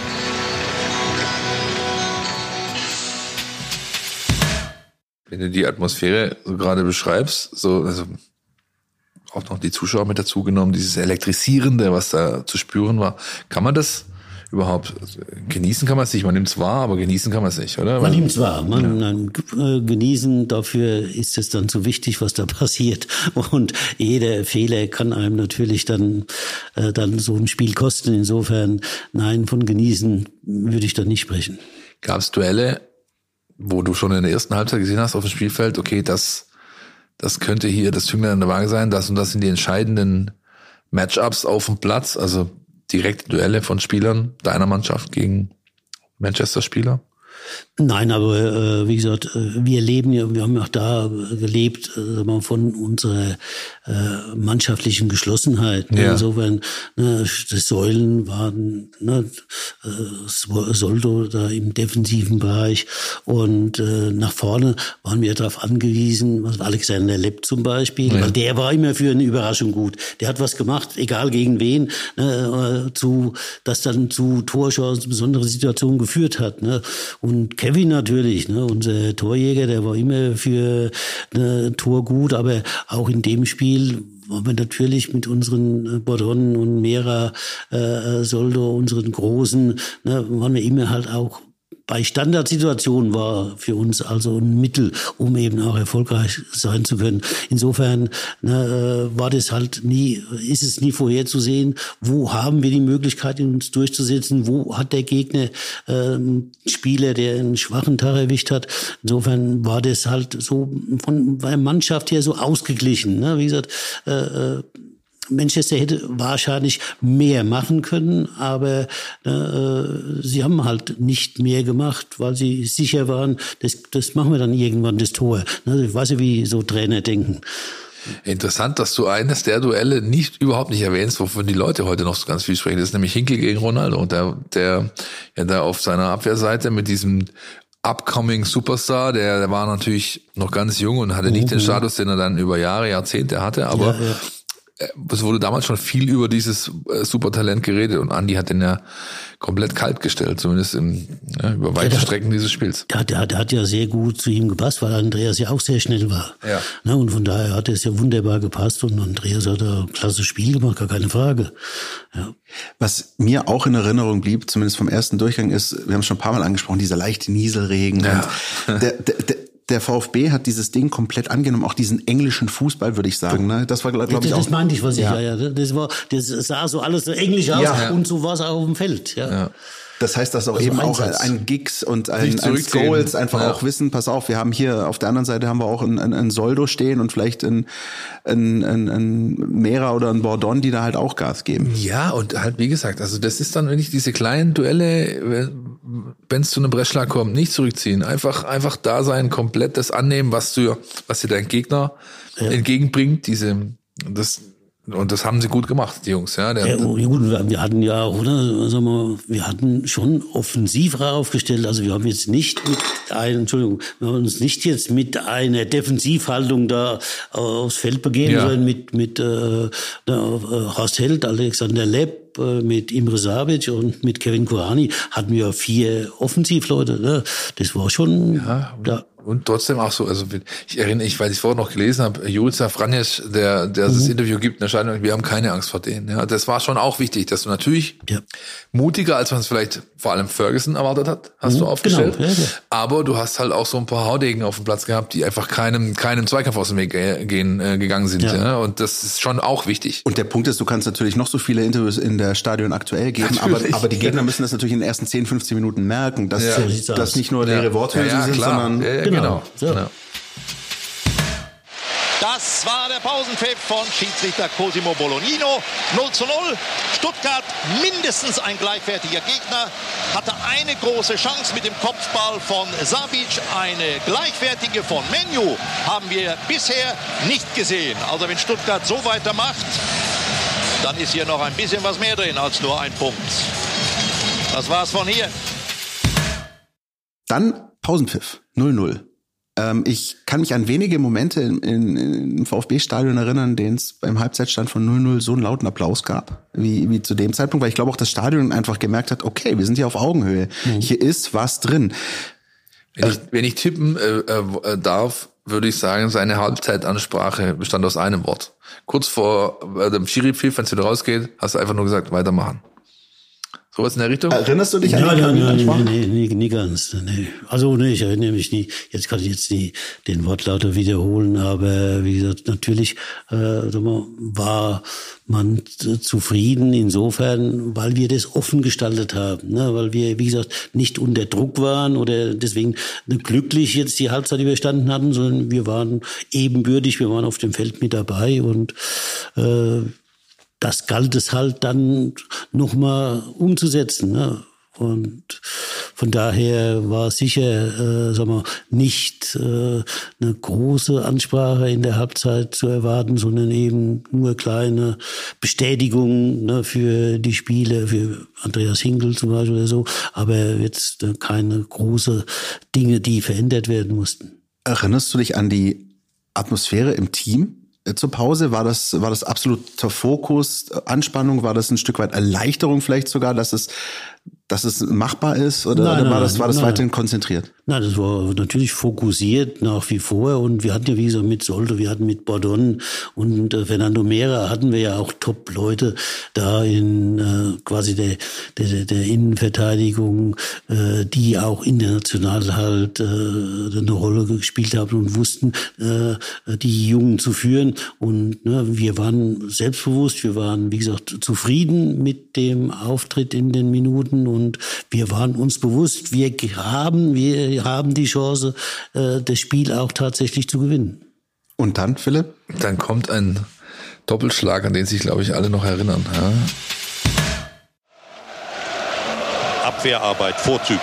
Wenn du die Atmosphäre so gerade beschreibst, also auch noch die Zuschauer mit dazu genommen, dieses Elektrisierende, was da zu spüren war, kann man das überhaupt genießen? Kann man es nicht, man nimmt es wahr, aber genießen kann man es nicht, oder? Man nimmt es wahr, genießen, dafür ist es dann so wichtig, was da passiert und jeder Fehler kann einem natürlich dann so ein Spiel kosten, insofern, nein, von genießen würde ich da nicht sprechen. Gab es Duelle, wo du schon in der ersten Halbzeit gesehen hast auf dem Spielfeld, okay, das könnte hier das Zünglein an der Waage sein, das und das sind die entscheidenden Matchups auf dem Platz, also direkte Duelle von Spielern deiner Mannschaft gegen Manchester-Spieler? Nein, aber wie gesagt, wir haben ja auch da gelebt von unserer mannschaftlichen Geschlossenheit. Ja. Insofern, die Säulen waren Soldo da im defensiven Bereich und nach vorne waren wir darauf angewiesen, was Alexander Lepp zum Beispiel, weil der war immer für eine Überraschung gut. Der hat was gemacht, egal gegen wen, das dann zu Torchancen, besondere Situationen geführt hat. Und Kevin natürlich, unser Torjäger, der war immer für Tor gut, aber auch in dem Spiel waren wir natürlich mit unseren Bordon und Mera, Soldo, unseren Großen, waren wir immer halt auch bei Standardsituationen war für uns also ein Mittel, um eben auch erfolgreich sein zu können. Insofern war das halt ist es nie vorherzusehen, wo haben wir die Möglichkeit, uns durchzusetzen, wo hat der Gegner einen Spieler, der einen schwachen Tag erwischt hat. Insofern war das halt so von der Mannschaft her so ausgeglichen. Ne? Wie gesagt, Manchester hätte wahrscheinlich mehr machen können, aber sie haben halt nicht mehr gemacht, weil sie sicher waren, das machen wir dann irgendwann, das Tor. Ich weiß ja, wie so Trainer denken. Interessant, dass du eines der Duelle überhaupt nicht erwähnst, wovon die Leute heute noch so ganz viel sprechen. Das ist nämlich Hinkel gegen Ronaldo. Und der ja da auf seiner Abwehrseite mit diesem upcoming Superstar, der war natürlich noch ganz jung und hatte nicht den Status, den er dann über Jahre, Jahrzehnte hatte, aber es wurde damals schon viel über dieses Supertalent geredet und Andi hat den ja komplett kalt gestellt, zumindest über weite Strecken dieses Spiels. Der hat ja sehr gut zu ihm gepasst, weil Andreas ja auch sehr schnell war. Ja. Und von daher hat es ja wunderbar gepasst und Andreas hat ein klasse Spiel gemacht, gar keine Frage. Ja. Was mir auch in Erinnerung blieb, zumindest vom ersten Durchgang, ist, wir haben es schon ein paar Mal angesprochen, dieser leichte Nieselregen. Ja. Und der VfB hat dieses Ding komplett angenommen, auch diesen englischen Fußball, würde ich sagen. Ne? Das war, glaube ich, auch. Das meinte ich, was ich, das sah so alles so englisch aus und so war es auch auf dem Feld. Ja. Das heißt, dass auch also eben auch ein Giggs und ein Scholes einfach auch wissen, pass auf, wir haben hier auf der anderen Seite haben wir auch ein Soldo stehen und vielleicht ein Mera oder ein Bordon, die da halt auch Gas geben. Ja, und halt wie gesagt, also das ist dann wirklich diese kleinen Duelle, wenn es zu einem Breschlag kommt, nicht zurückziehen, einfach da sein, komplett das annehmen, was dir dein Gegner entgegenbringt, und das haben sie gut gemacht, die Jungs. Ja, wir hatten ja auch, wir hatten schon offensiver aufgestellt. Also wir haben jetzt nicht wir haben uns nicht jetzt mit einer Defensivhaltung da aufs Feld begeben, sondern mit Horst Held, Alexander Lepp, mit Imre Savic und mit Kevin Kurani hatten wir 4 Offensivleute. Ne? Das war schon... Und trotzdem auch so, also ich erinnere, weil ich vorher noch gelesen habe, Jurica Franjes, der das Interview gibt in der Scheidung, wir haben keine Angst vor denen. Ja, das war schon auch wichtig, dass du natürlich mutiger, als man es vielleicht vor allem Ferguson erwartet hat, hast du aufgestellt. Genau. Ja. Aber du hast halt auch so ein paar Haudegen auf dem Platz gehabt, die einfach keinem Zweikampf aus dem Weg gegangen sind. Ja. Und das ist schon auch wichtig. Und der Punkt ist, du kannst natürlich noch so viele Interviews in der Stadion aktuell geben, aber die Gegner müssen das natürlich in den ersten 10, 15 Minuten merken, dass das nicht nur leere Worthülsen sind, sondern Genau. Das war der Pausenpfiff von Schiedsrichter Cosimo Bolognino. 0:0. Stuttgart mindestens ein gleichwertiger Gegner. Hatte eine große Chance mit dem Kopfball von Savic. Eine gleichwertige von Menu haben wir bisher nicht gesehen. Also wenn Stuttgart so weitermacht, dann ist hier noch ein bisschen was mehr drin als nur ein Punkt. Das war's von hier. Dann Pausenpfiff. 0:0. Ich kann mich an wenige Momente im VfB-Stadion erinnern, denen es beim Halbzeitstand von 0:0 so einen lauten Applaus gab, wie zu dem Zeitpunkt, weil ich glaube auch das Stadion einfach gemerkt hat, okay, wir sind hier auf Augenhöhe. Hier ist was drin. Wenn ich tippen darf, würde ich sagen, seine Halbzeitansprache bestand aus einem Wort. Kurz vor dem Schiri-Pfiff, wenn es wieder rausgeht, hast du einfach nur gesagt, weitermachen. Sowas in der Richtung? Erinnerst du dich an die nie ganz. Nee. Also ich erinnere mich nie. Jetzt kann ich jetzt nie den Wortlaut wiederholen, aber wie gesagt, natürlich war man zufrieden insofern, weil wir das offen gestaltet haben, ne? Weil wir, wie gesagt, nicht unter Druck waren oder deswegen glücklich jetzt die Halbzeit überstanden hatten, sondern wir waren ebenbürtig, wir waren auf dem Feld mit dabei und das galt es halt dann nochmal umzusetzen. Ne? Und von daher war sicher, nicht eine große Ansprache in der Halbzeit zu erwarten, sondern eben nur kleine Bestätigungen für die Spiele, für Andreas Hinkel zum Beispiel oder so, aber jetzt keine große Dinge, die verändert werden mussten. Erinnerst du dich an die Atmosphäre im Team? Zur Pause war das absoluter Fokus, Anspannung, war das ein Stück weit Erleichterung vielleicht sogar, dass es dass es machbar ist oder war das weiterhin konzentriert? Nein, das war natürlich fokussiert nach wie vor und wir hatten ja wie gesagt mit Soldo, wir hatten mit Bordon und Fernando Mera hatten wir ja auch Top-Leute da in quasi der Innenverteidigung, die auch international halt eine Rolle gespielt haben und wussten, die Jungen zu führen und wir waren selbstbewusst, wir waren wie gesagt zufrieden mit dem Auftritt in den Minuten und wir waren uns bewusst, wir haben die Chance, das Spiel auch tatsächlich zu gewinnen. Und dann, Philipp? Dann kommt ein Doppelschlag, an den sich, glaube ich, alle noch erinnern. Ja? Abwehrarbeit vorzüglich.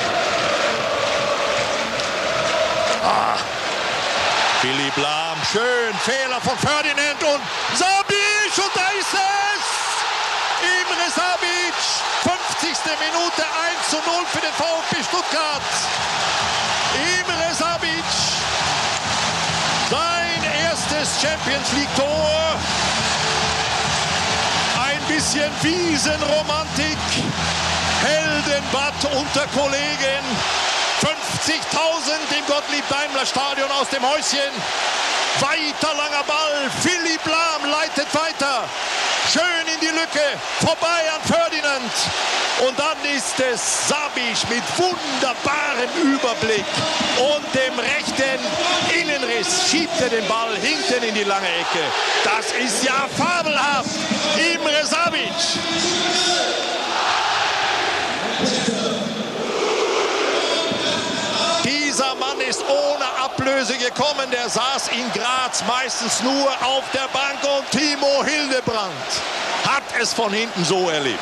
Philipp Lahm, schön, Fehler von Ferdinand und Sabic und da ist es! Imre Sabic, 50. Minute 1:0 für den VfB Stuttgart. Imre Sabic, sein erstes Champions-League-Tor. Ein bisschen Wiesenromantik, Heldenbad unter Kollegen. 50.000 im Gottlieb-Daimler-Stadion aus dem Häuschen. Weiter langer Ball. Philipp Lahm leitet weiter. Schön in die Lücke. Vorbei an Ferdinand. Und dann ist es Sabic mit wunderbarem Überblick. Und dem rechten Innenriss schiebt er den Ball hinten in die lange Ecke. Das ist ja fabelhaft. Imre Sabic. Dieser Mann ist ohne Ablöse gekommen, der saß in Graz meistens nur auf der Bank und Timo Hildebrand hat es von hinten so erlebt.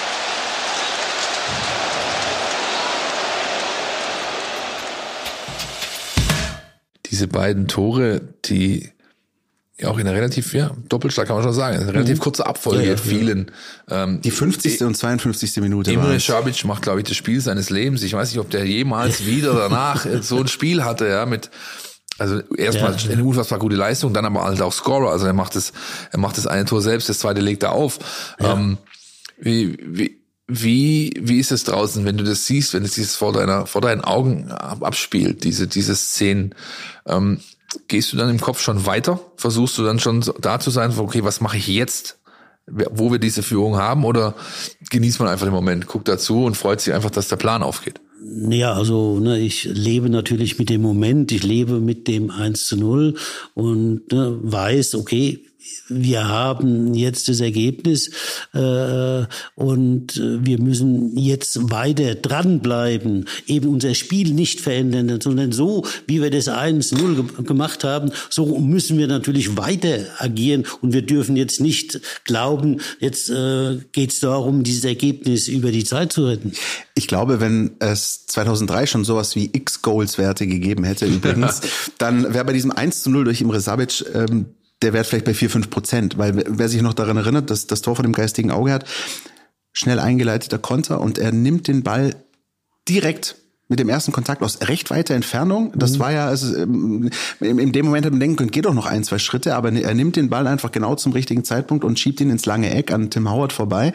Diese beiden Tore, die ja auch in einer relativ, Doppelschlag kann man schon sagen, eine relativ kurze Abfolge fielen. Die 50. und 52. Minute. Imre Sabic macht, glaube ich, das Spiel seines Lebens. Ich weiß nicht, ob der jemals wieder danach so ein Spiel hatte, also erstmal eine unfassbar gute Leistung, dann aber halt auch Scorer. Also er macht das eine Tor selbst, das zweite legt er auf. Ja. Wie ist es draußen, wenn du das siehst, wenn es dieses vor deinen Augen abspielt, diese Szenen? Gehst du dann im Kopf schon weiter? Versuchst du dann schon da zu sein, okay, was mache ich jetzt, wo wir diese Führung haben? Oder genießt man einfach den Moment, guckt dazu und freut sich einfach, dass der Plan aufgeht? Ja, also ich lebe natürlich mit dem Moment, ich lebe mit dem 1:0 und weiß, okay, wir haben jetzt das Ergebnis und wir müssen jetzt weiter dranbleiben, eben unser Spiel nicht verändern, sondern so, wie wir das 1:0 gemacht haben, so müssen wir natürlich weiter agieren und wir dürfen jetzt nicht glauben, jetzt geht es darum, dieses Ergebnis über die Zeit zu retten. Ich glaube, wenn es 2003 schon sowas wie X-Goals-Werte gegeben hätte übrigens, dann wäre bei diesem 1:0 durch Imre Sabic der Wert vielleicht bei 4-5%, weil wer sich noch daran erinnert, dass das Tor vor dem geistigen Auge hat, schnell eingeleiteter Konter und er nimmt den Ball direkt mit dem ersten Kontakt aus recht weiter Entfernung. Das war ja, also in dem Moment hätte man denken können, geht doch noch 1-2 Schritte, aber er nimmt den Ball einfach genau zum richtigen Zeitpunkt und schiebt ihn ins lange Eck an Tim Howard vorbei.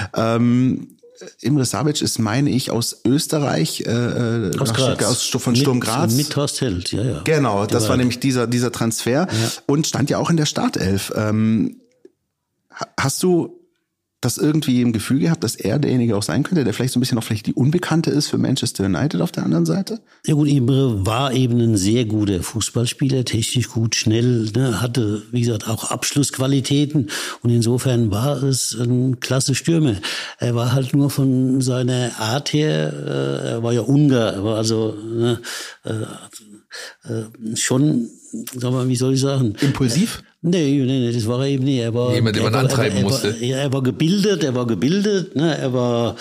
Imre Sabic ist, meine ich, aus Österreich, von Sturm Graz. Mit Horst Held, ja. Genau, das war nämlich dieser Transfer und stand ja auch in der Startelf. Hast du das irgendwie im Gefühl gehabt, dass er derjenige auch sein könnte, der vielleicht so ein bisschen auch vielleicht die Unbekannte ist für Manchester United auf der anderen Seite? Ja gut, Imre war eben ein sehr guter Fußballspieler, technisch gut, schnell, hatte, wie gesagt, auch Abschlussqualitäten und insofern war es ein klasse Stürmer. Er war halt nur von seiner Art her, er war ja Ungar, er war also schon, sag mal, wie soll ich sagen? Impulsiv? Nee, das war er eben nicht. Er war jemand, den man antreiben musste. Er war gebildet, er war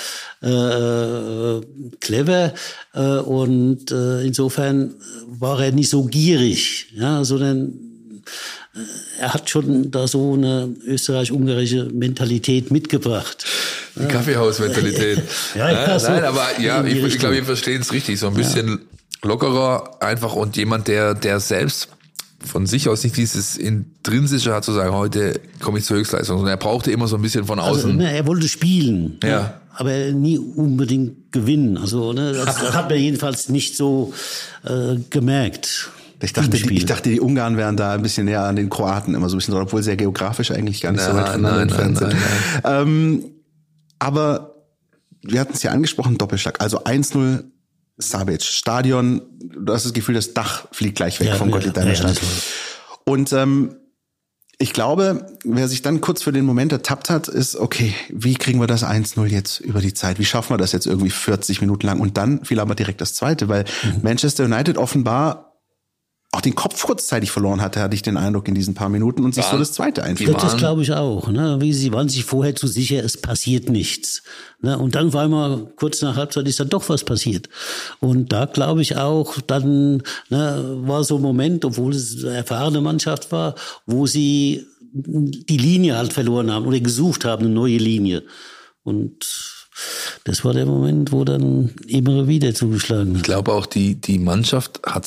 clever und insofern war er nicht so gierig, sondern er hat schon da so eine österreich-ungarische Mentalität mitgebracht. Die Kaffeehaus-Mentalität. Nein, aber ich glaube, wir verstehen es richtig. So ein bisschen lockerer einfach und jemand, der selbst von sich aus nicht dieses in intrinsischer hat zu sagen, heute komme ich zur Höchstleistung. Und er brauchte immer so ein bisschen von außen. Also, er wollte spielen. Ja. Aber nie unbedingt gewinnen. Also, das hat man jedenfalls nicht so gemerkt. Ich dachte, die Ungarn wären da ein bisschen näher an den Kroaten immer so ein bisschen, obwohl sehr geografisch eigentlich gar nicht so weit voneinander entfernt sind. Aber wir hatten es ja angesprochen, Doppelschlag. Also 1-0 Savic. Stadion, du hast das Gefühl, das Dach fliegt gleich weg vom Gottlieb Daimler-Stadion. Und ich glaube, wer sich dann kurz für den Moment ertappt hat, ist, okay, wie kriegen wir das 1-0 jetzt über die Zeit? Wie schaffen wir das jetzt irgendwie 40 Minuten lang? Und dann fiel aber direkt das Zweite, weil Manchester United offenbar auch den Kopf kurzzeitig verloren hatte ich den Eindruck in diesen paar Minuten und sich so das Zweite einfiel. Das glaube ich auch. Ne? Sie waren sich vorher zu sicher, es passiert nichts. Ne? Und dann war einmal kurz nach Halbzeit ist dann doch was passiert. Und da glaube ich auch, dann war so ein Moment, obwohl es eine erfahrene Mannschaft war, wo sie die Linie halt verloren haben oder gesucht haben, eine neue Linie. Und das war der Moment, wo dann immer wieder zugeschlagen hat. Ich glaube auch, die Mannschaft hat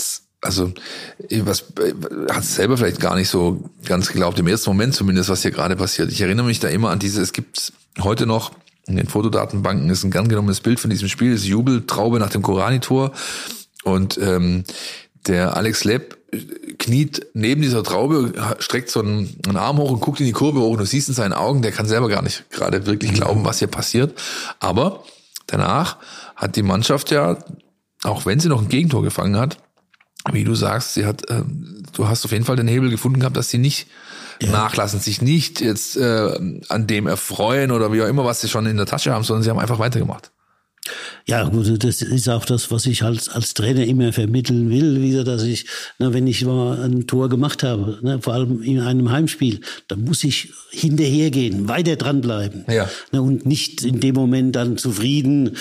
selber vielleicht gar nicht so ganz geglaubt, im ersten Moment zumindest, was hier gerade passiert. Ich erinnere mich da immer an es gibt heute noch in den Fotodatenbanken ist ein gern genommenes Bild von diesem Spiel, das Jubeltraube nach dem Korani-Tor und der Alex Lepp kniet neben dieser Traube, streckt so einen Arm hoch und guckt in die Kurve hoch und du siehst in seinen Augen, der kann selber gar nicht gerade wirklich glauben, was hier passiert. Aber danach hat die Mannschaft ja, auch wenn sie noch ein Gegentor gefangen hat, wie du sagst, du hast auf jeden Fall den Hebel gefunden gehabt, dass sie nicht nachlassen, sich nicht jetzt an dem erfreuen oder wie auch immer, was sie schon in der Tasche haben, sondern sie haben einfach weitergemacht. Ja, gut, das ist auch das, was ich als Trainer immer vermitteln will, wieder, dass ich, wenn ich mal ein Tor gemacht habe, vor allem in einem Heimspiel, dann muss ich hinterhergehen, weiter dranbleiben. Ja. Und nicht in dem Moment dann zufrieden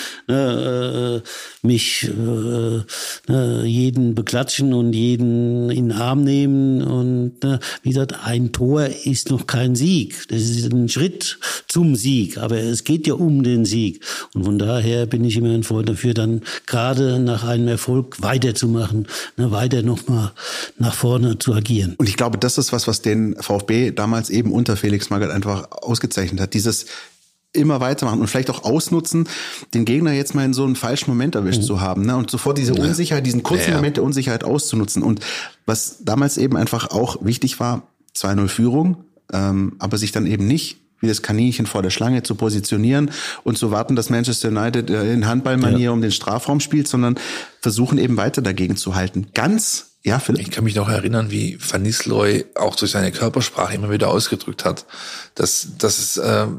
mich jeden beklatschen und jeden in den Arm nehmen. Und wie gesagt, ein Tor ist noch kein Sieg. Das ist ein Schritt zum Sieg, aber es geht ja um den Sieg. Und von daher bin ich immer ein Freund dafür, dann gerade nach einem Erfolg weiterzumachen, weiter nochmal nach vorne zu agieren. Und ich glaube, das ist was den VfB damals eben unter Felix Magath einfach ausgezeichnet hat. Dieses immer weitermachen und vielleicht auch ausnutzen, den Gegner jetzt mal in so einen falschen Moment erwischt zu haben, und sofort diese Unsicherheit, diesen kurzen Moment der Unsicherheit auszunutzen. Und was damals eben einfach auch wichtig war, 2-0 Führung, aber sich dann eben nicht wie das Kaninchen vor der Schlange zu positionieren und zu warten, dass Manchester United in Handballmanier um den Strafraum spielt, sondern versuchen eben weiter dagegen zu halten. Philipp? Ich kann mich noch erinnern, wie Van Nistelrooy auch durch seine Körpersprache immer wieder ausgedrückt hat, dass es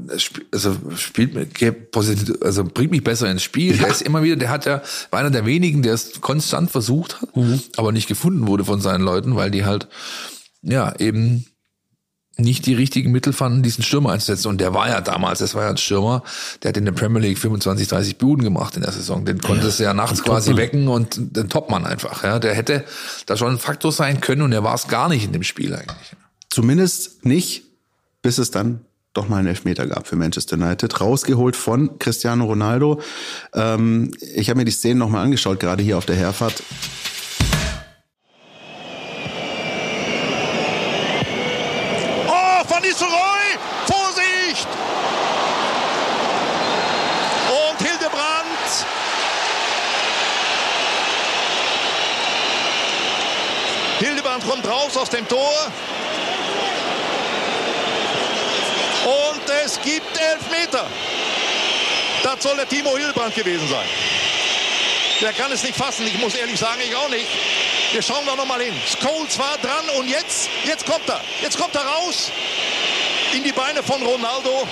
bringt mich besser ins Spiel. Der ist immer wieder, war einer der wenigen, der es konstant versucht hat, aber nicht gefunden wurde von seinen Leuten, weil die halt eben nicht die richtigen Mittel fanden, diesen Stürmer einzusetzen. Und der war ja damals, das war ja ein Stürmer, der hat in der Premier League 25, 30 Buden gemacht in der Saison. Den konnte es ja nachts quasi wecken und den Topmann einfach. Ja, der hätte da schon ein Faktor sein können und er war es gar nicht in dem Spiel eigentlich. Zumindest nicht, bis es dann doch mal einen Elfmeter gab für Manchester United, rausgeholt von Cristiano Ronaldo. Ich habe mir die Szenen nochmal angeschaut, gerade hier auf der Herfahrt. Van Nistelrooy, Vorsicht! Und Hildebrand. Hildebrand kommt raus aus dem Tor. Und es gibt Elfmeter. Das soll der Timo Hildebrand gewesen sein. Der kann es nicht fassen, ich muss ehrlich sagen, ich auch nicht. Wir schauen da nochmal hin. Scholes war dran und jetzt kommt er. Jetzt kommt er raus in die Beine von Ronaldo.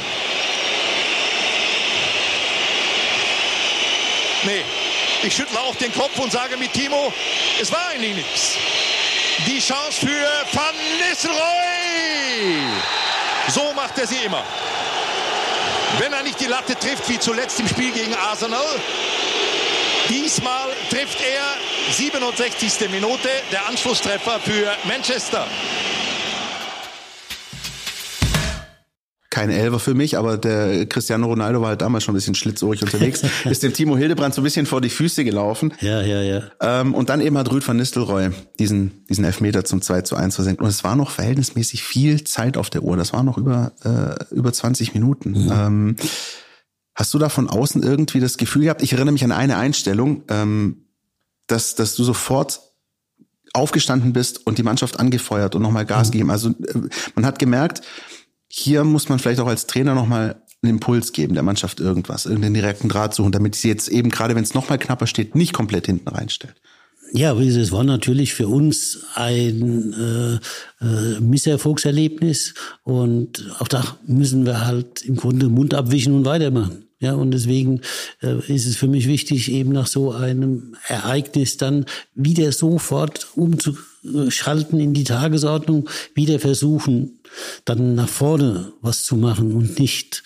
Nee, ich schüttle auch den Kopf und sage mit Timo, es war eigentlich nichts. Die Chance für Van Nistelrooy. So macht er sie immer. Wenn er nicht die Latte trifft, wie zuletzt im Spiel gegen Arsenal. Diesmal trifft er 67. Minute, der Anschlusstreffer für Manchester. kein Elfer für mich, aber der Cristiano Ronaldo war halt damals schon ein bisschen schlitzohrig unterwegs, ist dem Timo Hildebrand so ein bisschen vor die Füße gelaufen. Ja. Und dann eben hat Ruud van Nistelrooy diesen Elfmeter zum 2:1 versenkt. Und es war noch verhältnismäßig viel Zeit auf der Uhr. Das war noch über 20 Minuten. Hast du da von außen irgendwie das Gefühl gehabt, ich erinnere mich an eine Einstellung, dass du sofort aufgestanden bist und die Mannschaft angefeuert und nochmal Gas gegeben. Also man hat gemerkt, hier muss man vielleicht auch als Trainer nochmal einen Impuls geben, der Mannschaft irgendeinen direkten Draht suchen, damit sie jetzt eben, gerade wenn es nochmal knapper steht, nicht komplett hinten reinstellt. Ja, es war natürlich für uns ein Misserfolgserlebnis und auch da müssen wir halt im Grunde Mund abwischen und weitermachen. Ja, und deswegen ist es für mich wichtig, eben nach so einem Ereignis dann wieder sofort umzuschalten in die Tagesordnung, wieder versuchen, dann nach vorne was zu machen und nicht,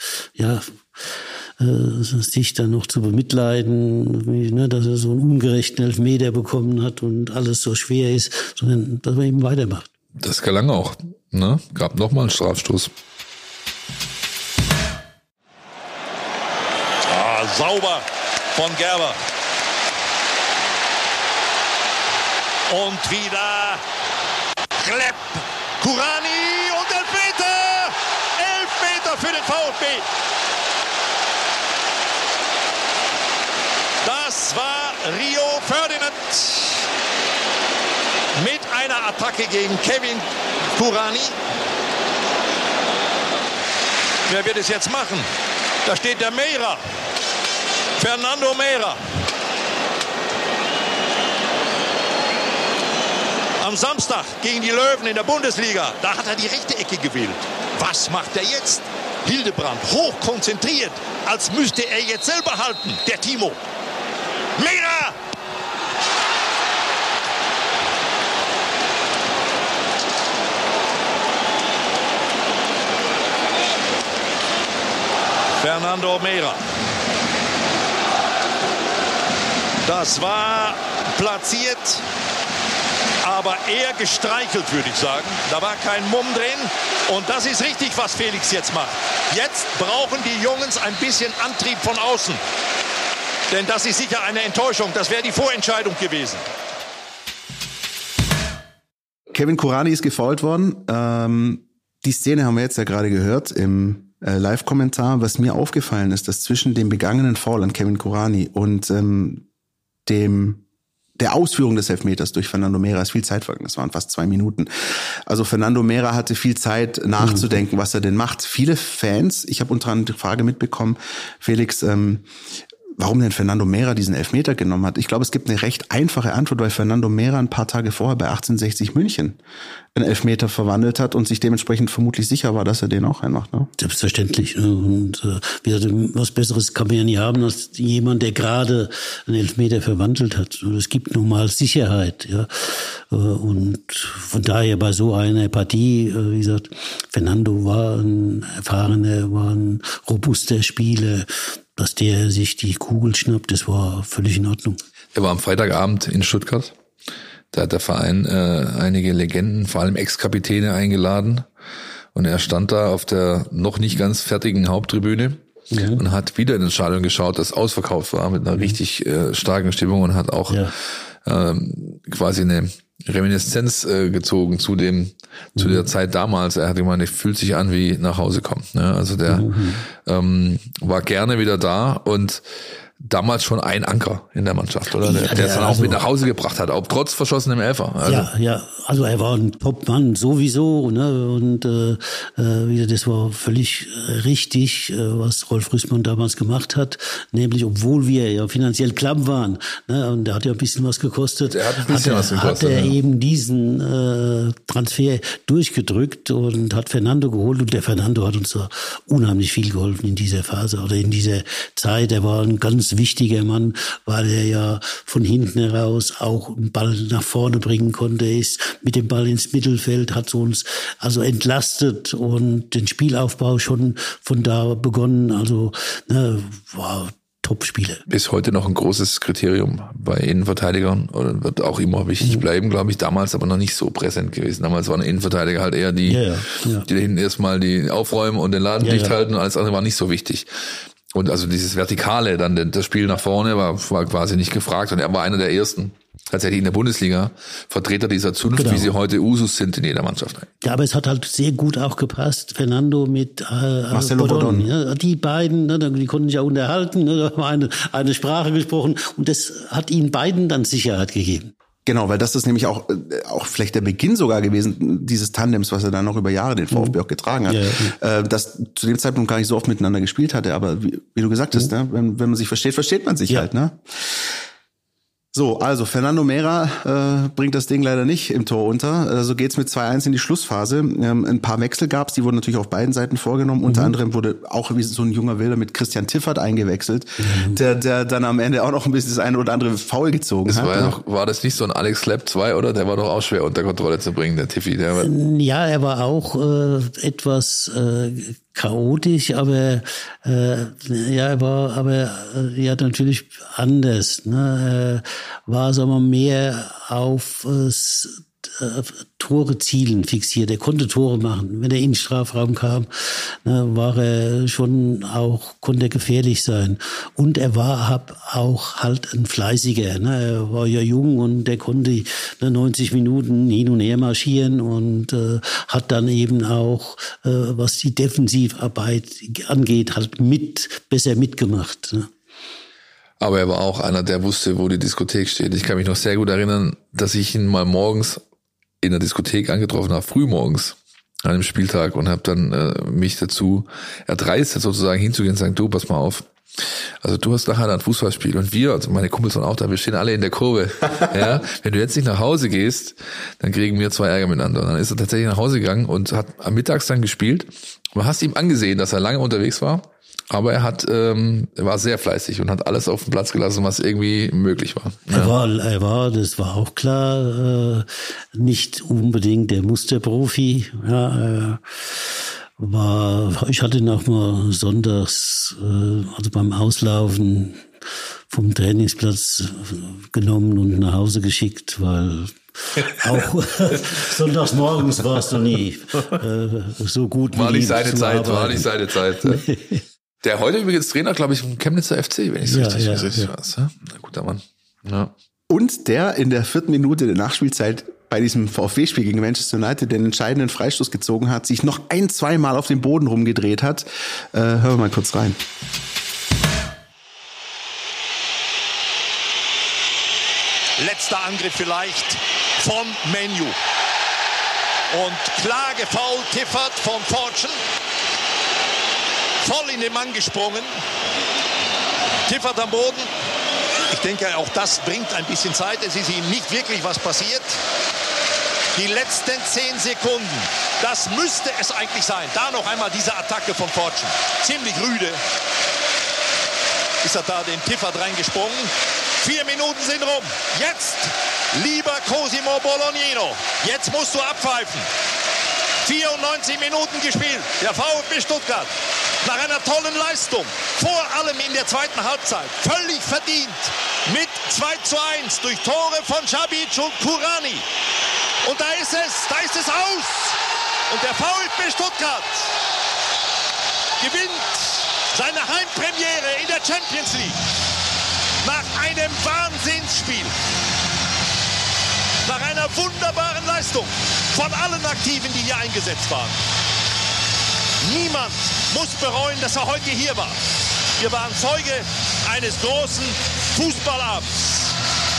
sich dann noch zu bemitleiden, dass er so einen ungerechten Elfmeter bekommen hat und alles so schwer ist, sondern dass man eben weitermacht. Das gelang auch, ne? Gab nochmal einen Strafstoß. Sauber von Gerber. Und wieder Klepp, Kurani und Elfmeter! Elfmeter für den VfB. Das war Rio Ferdinand mit einer Attacke gegen Kevin Kurani. Wer wird es jetzt machen? Da steht der Meira. Fernando Meira. Am Samstag gegen die Löwen in der Bundesliga, da hat er die rechte Ecke gewählt. Was macht er jetzt? Hildebrand, hochkonzentriert, als müsste er jetzt selber halten, der Timo. Meira! Fernando Meira. Das war platziert, aber eher gestreichelt, würde ich sagen. Da war kein Mumm drin. Und das ist richtig, was Felix jetzt macht. Jetzt brauchen die Jungs ein bisschen Antrieb von außen. Denn das ist sicher eine Enttäuschung. Das wäre die Vorentscheidung gewesen. Kevin Kurani ist gefoult worden. Die Szene haben wir jetzt ja gerade gehört im Live-Kommentar. Was mir aufgefallen ist, dass zwischen dem begangenen Foul an Kevin Kurani und der Ausführung des Elfmeters durch Fernando Meira ist viel Zeit vergangen. Das waren fast 2 Minuten. Also Fernando Meira hatte viel Zeit nachzudenken, was er denn macht. Viele Fans, ich habe unter anderem die Frage mitbekommen, Felix, warum denn Fernando Meira diesen Elfmeter genommen hat. Ich glaube, es gibt eine recht einfache Antwort, weil Fernando Meira ein paar Tage vorher bei 1860 München einen Elfmeter verwandelt hat und sich dementsprechend vermutlich sicher war, dass er den auch reinmacht. Ne? Selbstverständlich. Und was Besseres kann man ja nie haben, als jemand, der gerade einen Elfmeter verwandelt hat. Es gibt nun mal Sicherheit. Ja. Und von daher bei so einer Partie, wie gesagt, Fernando war ein erfahrener, war ein robuster Spieler. Dass der sich die Kugel schnappt, das war völlig in Ordnung. Er war am Freitagabend in Stuttgart. Da hat der Verein einige Legenden, vor allem Ex-Kapitäne eingeladen. Und er stand da auf der noch nicht ganz fertigen Haupttribüne und hat wieder in den Stadion geschaut, das ausverkauft war, mit einer richtig starken Stimmung und hat auch quasi eine Reminiszenz gezogen zu der Zeit damals. Er hat gemeint, er fühlt sich an wie nach Hause kommen. Ne? Also der war gerne wieder da und damals schon ein Anker in der Mannschaft, oder? Der es dann auch mit nach Hause gebracht hat, auch trotz verschossenem Elfer. Also. Also er war ein Top-Mann sowieso, ne? Und das war völlig richtig, was Rolf Rüssmann damals gemacht hat, nämlich obwohl wir ja finanziell klamm waren, ne? Und der hat ja ein bisschen was gekostet. Der hat ein bisschen was gekostet. Hat er eben diesen Transfer durchgedrückt und hat Fernando geholt und der Fernando hat uns da unheimlich viel geholfen in dieser Phase oder in dieser Zeit. Er war ein ganz wichtiger Mann, weil er ja von hinten heraus auch einen Ball nach vorne bringen konnte, ist mit dem Ball ins Mittelfeld, hat uns also entlastet und den Spielaufbau schon von da begonnen. Also war Top-Spieler. Bis heute noch ein großes Kriterium bei Innenverteidigern oder wird auch immer wichtig bleiben, glaube ich. Damals aber noch nicht so präsent gewesen. Damals waren Innenverteidiger halt eher die da hinten erstmal die aufräumen und den Laden dicht halten und alles andere war nicht so wichtig. Und also dieses Vertikale, dann das Spiel nach vorne war quasi nicht gefragt und er war einer der ersten, tatsächlich in der Bundesliga, Vertreter dieser Zunft, wie sie heute Usus sind in jeder Mannschaft. Ja, aber es hat halt sehr gut auch gepasst, Fernando mit Marcelo Bordon. Ja, die beiden, ne, die konnten sich ja unterhalten, ne, da war eine Sprache gesprochen und das hat ihnen beiden dann Sicherheit gegeben. Genau, weil das ist nämlich auch vielleicht der Beginn sogar gewesen, dieses Tandems, was er dann noch über Jahre den VfB auch getragen hat, das zu dem Zeitpunkt gar nicht so oft miteinander gespielt hatte, aber wie du gesagt hast, ne, wenn man sich versteht, versteht man sich halt, ne? So, also Fernando Mera bringt das Ding leider nicht im Tor unter. So geht's mit 2-1 in die Schlussphase. Ein paar Wechsel gab's, die wurden natürlich auf beiden Seiten vorgenommen. Unter anderem wurde auch wie so ein junger Wilder mit Christian Tiffert eingewechselt, der dann am Ende auch noch ein bisschen das eine oder andere Foul gezogen hat. War das nicht so ein Alex Slepp 2, oder? Der war doch auch schwer unter Kontrolle zu bringen, der Tiffy. Ja, er war auch etwas chaotisch, aber er war natürlich anders. Ne? War, sagen wir, mehr auf Tore zielen fixiert. Er konnte Tore machen. Wenn er in den Strafraum kam, war er schon auch, konnte er gefährlich sein. Und er war auch halt ein Fleißiger. Ne? Er war ja jung und er konnte 90 Minuten hin und her marschieren und hat dann eben auch, was die Defensivarbeit angeht, halt besser mitgemacht. Ne? Aber er war auch einer, der wusste, wo die Diskothek steht. Ich kann mich noch sehr gut erinnern, dass ich ihn mal morgens in der Diskothek angetroffen habe, frühmorgens an einem Spieltag und habe dann mich dazu erdreistet, sozusagen hinzugehen und sagen, du, pass mal auf. Also du hast nachher ein Fußballspiel und wir, also meine Kumpels waren auch da, wir stehen alle in der Kurve. Ja, wenn du jetzt nicht nach Hause gehst, dann kriegen wir 2 Ärger miteinander. Und dann ist er tatsächlich nach Hause gegangen und hat am Mittags dann gespielt. Du hast ihm angesehen, dass er lange unterwegs war. Aber er war sehr fleißig und hat alles auf den Platz gelassen, was irgendwie möglich war. Ja. Das war auch klar, nicht unbedingt der Musterprofi. Ja, ich hatte ihn auch mal sonntags, also beim Auslaufen vom Trainingsplatz genommen und nach Hause geschickt, weil auch sonntags morgens war es noch nie so gut. War nicht seine Zeit. Der heute übrigens Trainer, glaube ich, vom Chemnitzer FC, wenn ich es richtig weiß. Na, guter Mann. Ja. Und der in der 4. Minute der Nachspielzeit bei diesem VfB-Spiel gegen Manchester United den entscheidenden Freistoß gezogen hat, sich noch 1-2 Mal auf den Boden rumgedreht hat. Hören wir mal kurz rein. Letzter Angriff vielleicht von Menu. Und klar gefoult Tiffert von Fortune. Voll in den Mann gesprungen. Tiffert am Boden. Ich denke, auch das bringt ein bisschen Zeit. Es ist ihm nicht wirklich was passiert. Die letzten 10 Sekunden. Das müsste es eigentlich sein. Da noch einmal diese Attacke von Fortune. Ziemlich rüde. Ist er da den Tiffert reingesprungen. 4 Minuten sind rum. Jetzt, lieber Cosimo Bolognino. Jetzt musst du abpfeifen. 94 Minuten gespielt. Der VfB Stuttgart. Nach einer tollen Leistung, vor allem in der zweiten Halbzeit, völlig verdient, mit 2:1 durch Tore von Šabić und Kurani. Und da ist es aus. Und der VfB Stuttgart gewinnt seine Heimpremiere in der Champions League. Nach einem Wahnsinnsspiel. Nach einer wunderbaren Leistung von allen Aktiven, die hier eingesetzt waren. Niemand muss bereuen, dass er heute hier war. Wir waren Zeuge eines großen Fußballabends.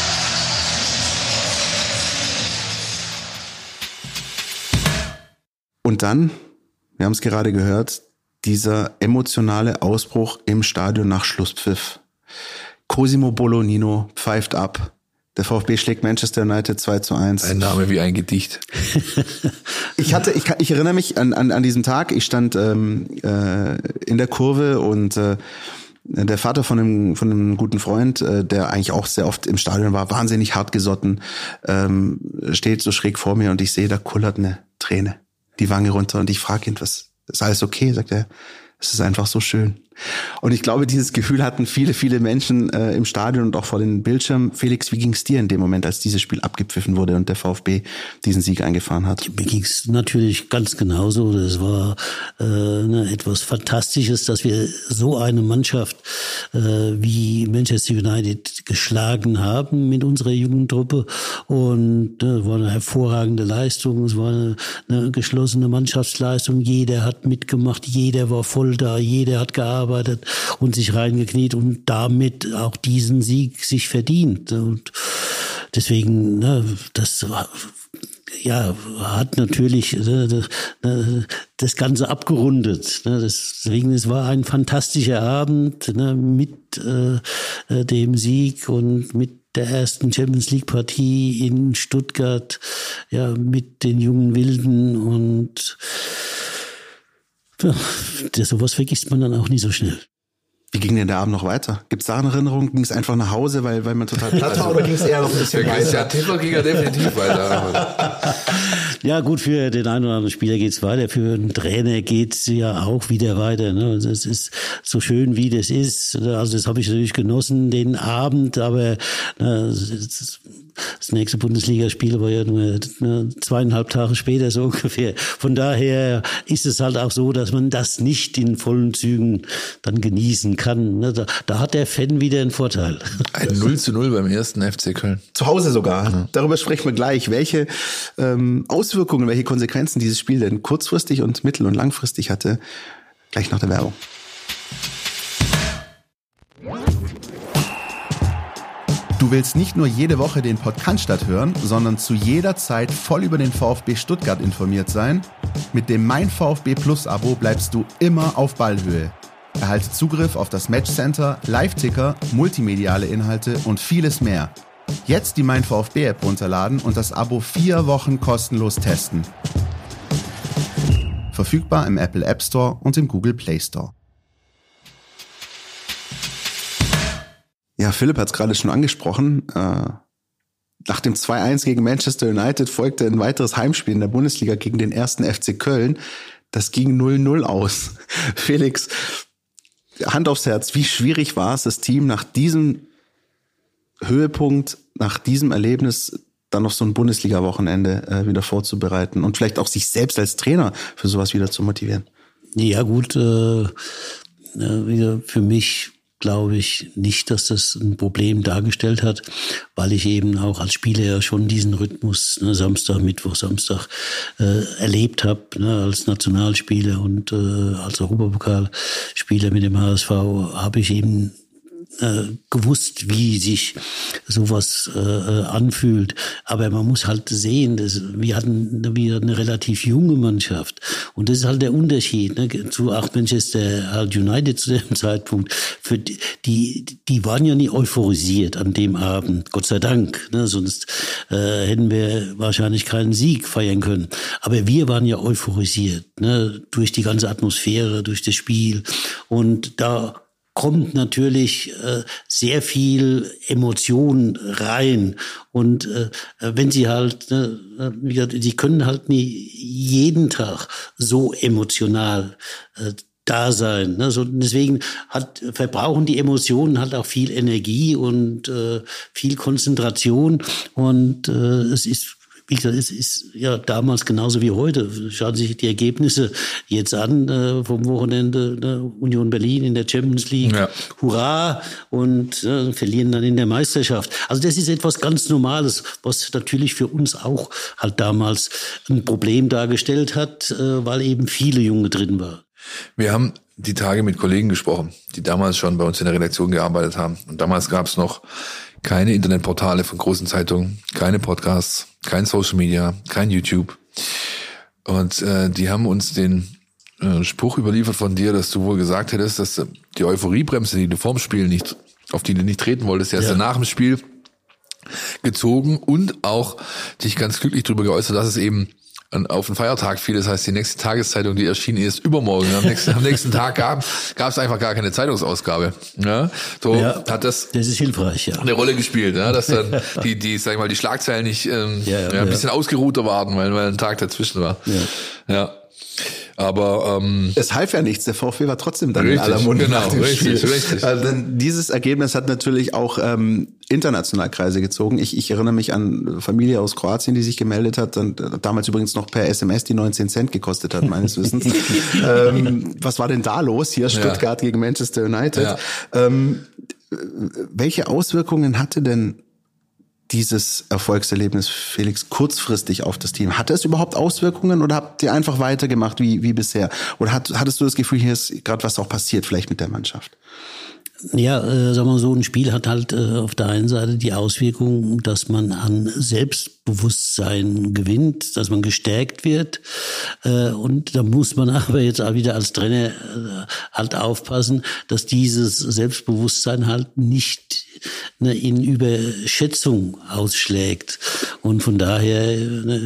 Und dann, wir haben es gerade gehört, dieser emotionale Ausbruch im Stadion nach Schlusspfiff. Cosimo Bolognino pfeift ab. Der VfB schlägt Manchester United 2:1. Ein Name wie ein Gedicht. Ich erinnere mich an diesen Tag. Ich stand in der Kurve und der Vater von einem guten Freund, der eigentlich auch sehr oft im Stadion war, wahnsinnig hartgesotten, steht so schräg vor mir und ich sehe, da kullert eine Träne die Wange runter und ich frage ihn, was ist alles okay? Sagt er, es ist einfach so schön. Und ich glaube, dieses Gefühl hatten viele, viele Menschen im Stadion und auch vor den Bildschirmen. Felix, wie ging es dir in dem Moment, als dieses Spiel abgepfiffen wurde und der VfB diesen Sieg eingefahren hat? Mir ging es natürlich ganz genauso. Das war etwas Fantastisches, dass wir so eine Mannschaft wie Manchester United geschlagen haben mit unserer Jugendtruppe. Und war eine hervorragende Leistung. Es war eine geschlossene Mannschaftsleistung. Jeder hat mitgemacht, jeder war voll da, jeder hat gearbeitet und sich reingekniet und damit auch diesen Sieg sich verdient. Und deswegen, das hat natürlich das Ganze abgerundet. Deswegen, es war ein fantastischer Abend mit dem Sieg und mit der ersten Champions-League-Partie in Stuttgart, mit den jungen Wilden und sowas vergisst man dann auch nie so schnell. Wie ging denn der Abend noch weiter? Gibt es da eine Erinnerung? Ging es einfach nach Hause, weil man total platt war, oder ging es eher noch ein bisschen weiter? Christian Tipper ging ja definitiv weiter. Ja gut, für den einen oder anderen Spieler geht's weiter, für einen Trainer geht's ja auch wieder weiter. Ne? Das ist so schön, wie das ist. Also das habe ich natürlich genossen, den Abend, aber das nächste Bundesligaspiel war ja nur 2,5 Tage später so ungefähr. Von daher ist es halt auch so, dass man das nicht in vollen Zügen dann genießen kann. Da hat der Fan wieder einen Vorteil. Ein 0:0 beim ersten FC Köln. Zu Hause sogar. Ja. Darüber sprechen wir gleich. Welche Auswirkungen, welche Konsequenzen dieses Spiel denn kurzfristig und mittel- und langfristig hatte, gleich nach der Werbung. Du willst nicht nur jede Woche den Podcast hören, sondern zu jeder Zeit voll über den VfB Stuttgart informiert sein? Mit dem Mein VfB Plus Abo bleibst du immer auf Ballhöhe. Erhalte Zugriff auf das Matchcenter, Live-Ticker, multimediale Inhalte und vieles mehr. Jetzt die Mein VfB App runterladen und das Abo 4 Wochen kostenlos testen. Verfügbar im Apple App Store und im Google Play Store. Ja, Philipp hat es gerade schon angesprochen. Nach dem 2-1 gegen Manchester United folgte ein weiteres Heimspiel in der Bundesliga gegen den 1. FC Köln. Das ging 0:0 aus. Felix, Hand aufs Herz, wie schwierig war es, das Team nach diesem Höhepunkt, nach diesem Erlebnis dann noch so ein Bundesliga-Wochenende wieder vorzubereiten und vielleicht auch sich selbst als Trainer für sowas wieder zu motivieren? Ja gut, für mich glaube ich nicht, dass das ein Problem dargestellt hat, weil ich eben auch als Spieler ja schon diesen Rhythmus Samstag, Mittwoch, Samstag erlebt habe, als Nationalspieler und als Europapokalspieler mit dem HSV habe ich eben gewusst, wie sich sowas anfühlt. Aber man muss halt sehen, wir hatten eine relativ junge Mannschaft. Und das ist halt der Unterschied zu auch Manchester halt United zu dem Zeitpunkt. Für die waren ja nie euphorisiert an dem Abend, Gott sei Dank. Sonst hätten wir wahrscheinlich keinen Sieg feiern können. Aber wir waren ja euphorisiert durch die ganze Atmosphäre, durch das Spiel. Und da kommt natürlich sehr viel Emotion rein. Und wenn sie halt, sie können halt nie jeden Tag so emotional da sein. Deswegen verbrauchen die Emotionen halt auch viel Energie und viel Konzentration. Und es ist, wie gesagt, es ist ja damals genauso wie heute. Schauen Sie sich die Ergebnisse jetzt an vom Wochenende. Union Berlin in der Champions League. Ja. Hurra! Und verlieren dann in der Meisterschaft. Also das ist etwas ganz Normales, was natürlich für uns auch halt damals ein Problem dargestellt hat, weil eben viele Junge drin waren. Wir haben die Tage mit Kollegen gesprochen, die damals schon bei uns in der Redaktion gearbeitet haben. Und damals gab es noch keine Internetportale von großen Zeitungen, keine Podcasts, kein Social Media, kein YouTube. Und die haben uns den Spruch überliefert von dir, dass du wohl gesagt hättest, dass die Euphoriebremse, die du vorm Spiel auf die du nicht treten wolltest, die hast du nach dem Spiel gezogen und auch dich ganz glücklich darüber geäußert, dass es eben auf den Feiertag fiel. Das heißt, die nächste Tageszeitung, die erschien erst übermorgen. Am nächsten Tag gab es einfach gar keine Zeitungsausgabe. Ja, so hat das ist hilfreich, ja. Eine Rolle gespielt, ja, dass dann sag ich mal, die Schlagzeilen nicht ein bisschen ausgeruhter waren, weil ein Tag dazwischen war. Ja. Aber es half ja nichts, der VfB war trotzdem dann in aller Munde nach dem Spiel. Richtig. Denn dieses Ergebnis hat natürlich auch international Kreise gezogen. Ich erinnere mich an Familie aus Kroatien, die sich gemeldet hat, und damals übrigens noch per SMS, die 19 Cent gekostet hat, meines Wissens. Was war denn da los? Hier Stuttgart gegen Manchester United. Ja. Welche Auswirkungen hatte denn dieses Erfolgserlebnis, Felix, kurzfristig auf das Team? Hatte es überhaupt Auswirkungen oder habt ihr einfach weitergemacht wie bisher? Oder hattest du das Gefühl, hier ist gerade was auch passiert vielleicht mit der Mannschaft? Ja, sagen wir so, ein Spiel hat halt auf der einen Seite die Auswirkung, dass man an Selbstbewusstsein gewinnt, dass man gestärkt wird. Und da muss man aber jetzt auch wieder als Trainer halt aufpassen, dass dieses Selbstbewusstsein halt nicht in Überschätzung ausschlägt. Und von daher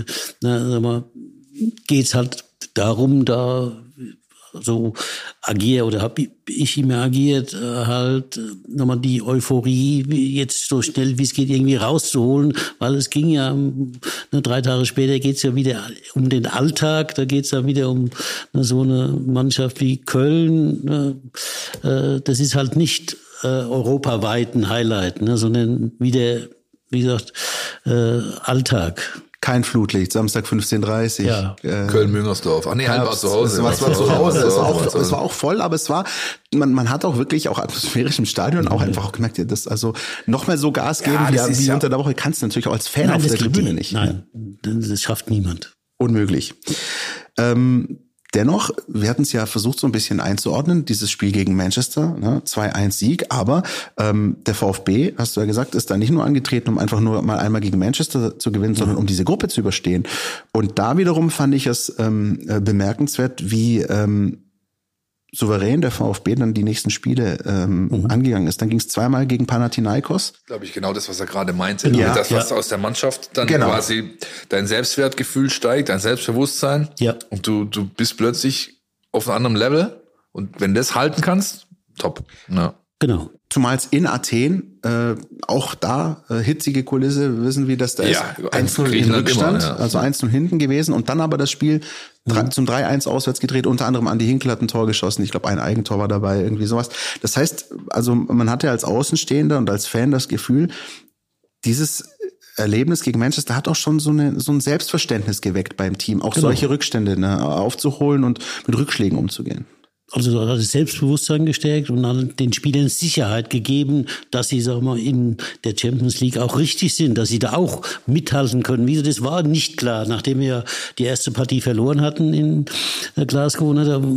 geht's halt darum, da so habe ich immer agiert, halt nochmal die Euphorie jetzt so schnell wie es geht irgendwie rauszuholen, weil es ging ja 3 Tage später geht's ja wieder um den Alltag, da geht's ja wieder um so eine Mannschaft wie Köln. Das ist halt nicht europaweit ein Highlight, sondern wieder, wie gesagt, Alltag. Kein Flutlicht, Samstag 15:30 Uhr. Ja. Köln-Müngersdorf. Ach nee, Heilbad zu Hause. Es war zu Hause. Es war auch voll, aber es war, man hat auch wirklich auch atmosphärisch im Stadion auch einfach auch gemerkt, dass also noch mal so Gas geben wie unter der Woche kannst du natürlich auch als Fan auf der Tribüne nicht. Nein, das schafft niemand. Unmöglich. Dennoch, wir hatten es ja versucht so ein bisschen einzuordnen, dieses Spiel gegen Manchester, 2-1 Sieg, aber der VfB, hast du ja gesagt, ist da nicht nur angetreten, um einfach nur mal einmal gegen Manchester zu gewinnen, sondern um diese Gruppe zu überstehen. Und da wiederum fand ich es bemerkenswert, wie souverän der VfB dann die nächsten Spiele angegangen ist. Dann ging es 2-mal gegen Panathinaikos. Glaube ich, genau das, was er gerade meinte. Ja, das, was aus der Mannschaft dann quasi dein Selbstwertgefühl steigt, dein Selbstbewusstsein. Ja. Und du bist plötzlich auf einem anderen Level. Und wenn du das halten kannst, top. Ja. Genau. Zumal es in Athen, auch da, hitzige Kulisse, wissen wir, dass da ist 1-0 in Rückstand, also 1-0 hinten gewesen und dann aber das Spiel zum 3-1 auswärts gedreht, unter anderem Andi Hinkel hat ein Tor geschossen, ich glaube ein Eigentor war dabei, irgendwie sowas. Das heißt, also man hatte als Außenstehender und als Fan das Gefühl, dieses Erlebnis gegen Manchester hat auch schon so ein Selbstverständnis geweckt beim Team, auch solche Rückstände aufzuholen und mit Rückschlägen umzugehen. Also hat das Selbstbewusstsein gestärkt und hat den Spielern Sicherheit gegeben, dass sie, sagen wir mal, in der Champions League auch richtig sind, dass sie da auch mithalten können. Wieso, das war nicht klar. Nachdem wir die erste Partie verloren hatten in Glasgow,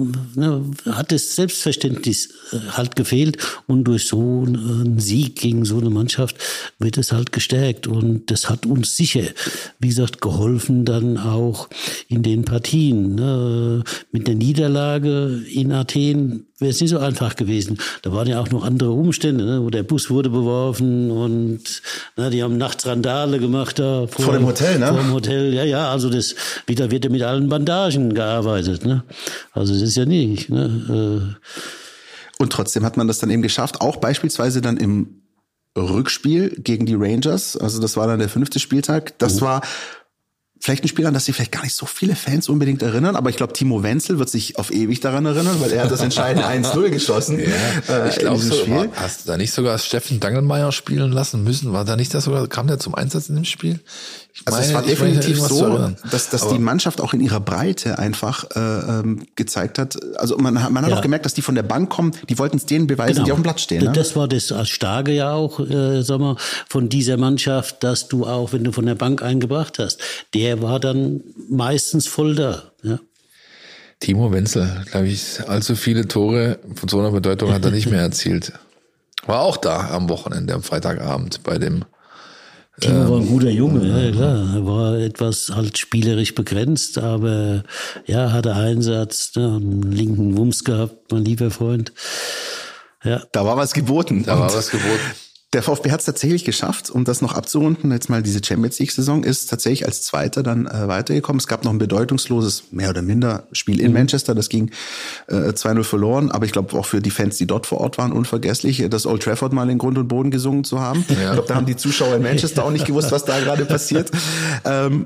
hat das Selbstverständnis halt gefehlt. Und durch so einen Sieg gegen so eine Mannschaft wird es halt gestärkt. Und das hat uns sicher, wie gesagt, geholfen dann auch in den Partien. Mit der Niederlage in Athen wäre es nicht so einfach gewesen. Da waren ja auch noch andere Umstände, wo der Bus wurde beworfen und die haben nachts Randale gemacht da vor dem Hotel, Vor dem Hotel, ja, also da wird ja mit allen Bandagen gearbeitet, Also das ist ja nicht, Und trotzdem hat man das dann eben geschafft, auch beispielsweise dann im Rückspiel gegen die Rangers, also das war dann der 5. Spieltag, das war vielleicht ein Spiel, an das sich vielleicht gar nicht so viele Fans unbedingt erinnern, aber ich glaube, Timo Wenzel wird sich auf ewig daran erinnern, weil er hat das entscheidende 1-0 geschossen. Ja, ich glaube, hast du da nicht sogar Steffen Dangelmeier spielen lassen müssen? War da nicht das sogar, kam der zum Einsatz in dem Spiel? Also es war definitiv so, dass die Mannschaft auch in ihrer Breite einfach gezeigt hat. Also man hat auch gemerkt, dass die von der Bank kommen, die wollten es denen beweisen, die auf dem Platz stehen. Das war das Starke ja auch, von dieser Mannschaft, dass du auch, wenn du von der Bank eingebracht hast, der war dann meistens voll da. Ja. Timo Wenzel, glaube ich, allzu viele Tore von so einer Bedeutung hat er nicht mehr erzielt. War auch da am Wochenende, am Freitagabend bei dem Timo war ein guter Junge, ja klar. Er war etwas halt spielerisch begrenzt, aber ja, hatte Einsatz, einen linken Wumms gehabt, mein lieber Freund. Ja. Da war was geboten. Da war was geboten. Der VfB hat es tatsächlich geschafft, um das noch abzurunden. Jetzt mal diese Champions League-Saison ist tatsächlich als Zweiter dann weitergekommen. Es gab noch ein bedeutungsloses, mehr oder minder, Spiel in Manchester. Das ging 2-0 verloren. Aber ich glaube auch für die Fans, die dort vor Ort waren, unvergesslich, das Old Trafford mal in Grund und Boden gesungen zu haben. Ja. Ich glaube, da haben die Zuschauer in Manchester auch nicht gewusst, was da gerade passiert.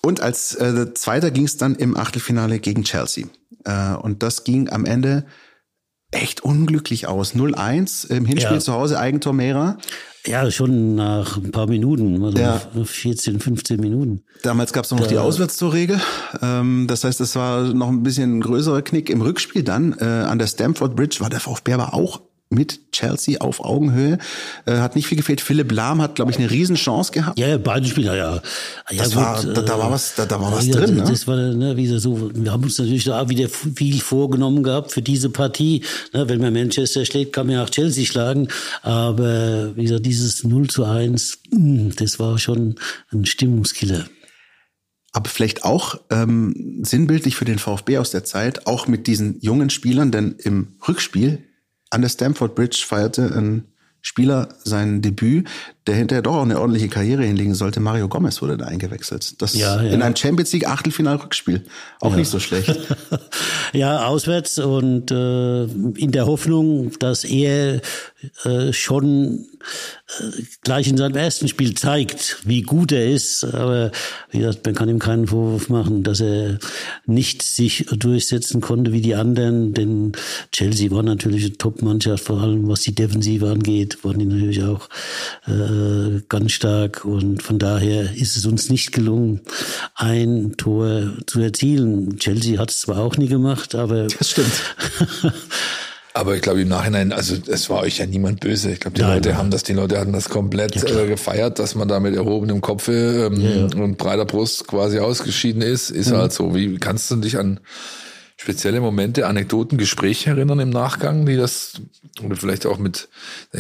Und als Zweiter ging es dann im Achtelfinale gegen Chelsea. Und das ging am Ende echt unglücklich aus. 0-1 im Hinspiel zu Hause, Eigentor Mehrer. Ja, schon nach ein paar Minuten, also 14, 15 Minuten. Damals gab es noch die Auswärtstorregel. Das heißt, es war noch ein bisschen ein größerer Knick. Im Rückspiel dann an der Stamford Bridge war der VfB aber auch mit Chelsea auf Augenhöhe. Hat nicht viel gefehlt. Philipp Lahm hat, glaube ich, eine Riesenchance gehabt. Ja, beide Spieler, ja. Das war, da war was ja, drin. Ne? Das war, wieder so. Wir haben uns natürlich da auch wieder viel vorgenommen gehabt für diese Partie. Wenn man Manchester schlägt, kann man ja auch Chelsea schlagen. Aber wie gesagt, dieses 0-1, das war schon ein Stimmungskiller. Aber vielleicht auch sinnbildlich für den VfB aus der Zeit, auch mit diesen jungen Spielern, denn im Rückspiel an der Stamford Bridge feierte ein Spieler sein Debüt, der hinterher doch auch eine ordentliche Karriere hinlegen sollte. Mario Gomez wurde da eingewechselt. Das in einem Champions League Achtelfinal-Rückspiel. Auch nicht so schlecht. Ja, auswärts und in der Hoffnung, dass er schon gleich in seinem ersten Spiel zeigt, wie gut er ist. Aber wie gesagt, man kann ihm keinen Vorwurf machen, dass er nicht sich durchsetzen konnte wie die anderen. Denn Chelsea war natürlich eine Top-Mannschaft, vor allem was die Defensive angeht, waren die natürlich auch ganz stark. Und von daher ist es uns nicht gelungen, ein Tor zu erzielen. Chelsea hat es zwar auch nie gemacht, aber... Das stimmt. Aber ich glaube im Nachhinein, also es war euch ja niemand böse. Ich glaube, die Leute hatten das komplett gefeiert, dass man da mit erhobenem Kopfe und breiter Brust quasi ausgeschieden ist. Ist halt so. Wie kannst du dich an spezielle Momente, Anekdoten, Gespräche erinnern im Nachgang, die das, oder vielleicht auch mit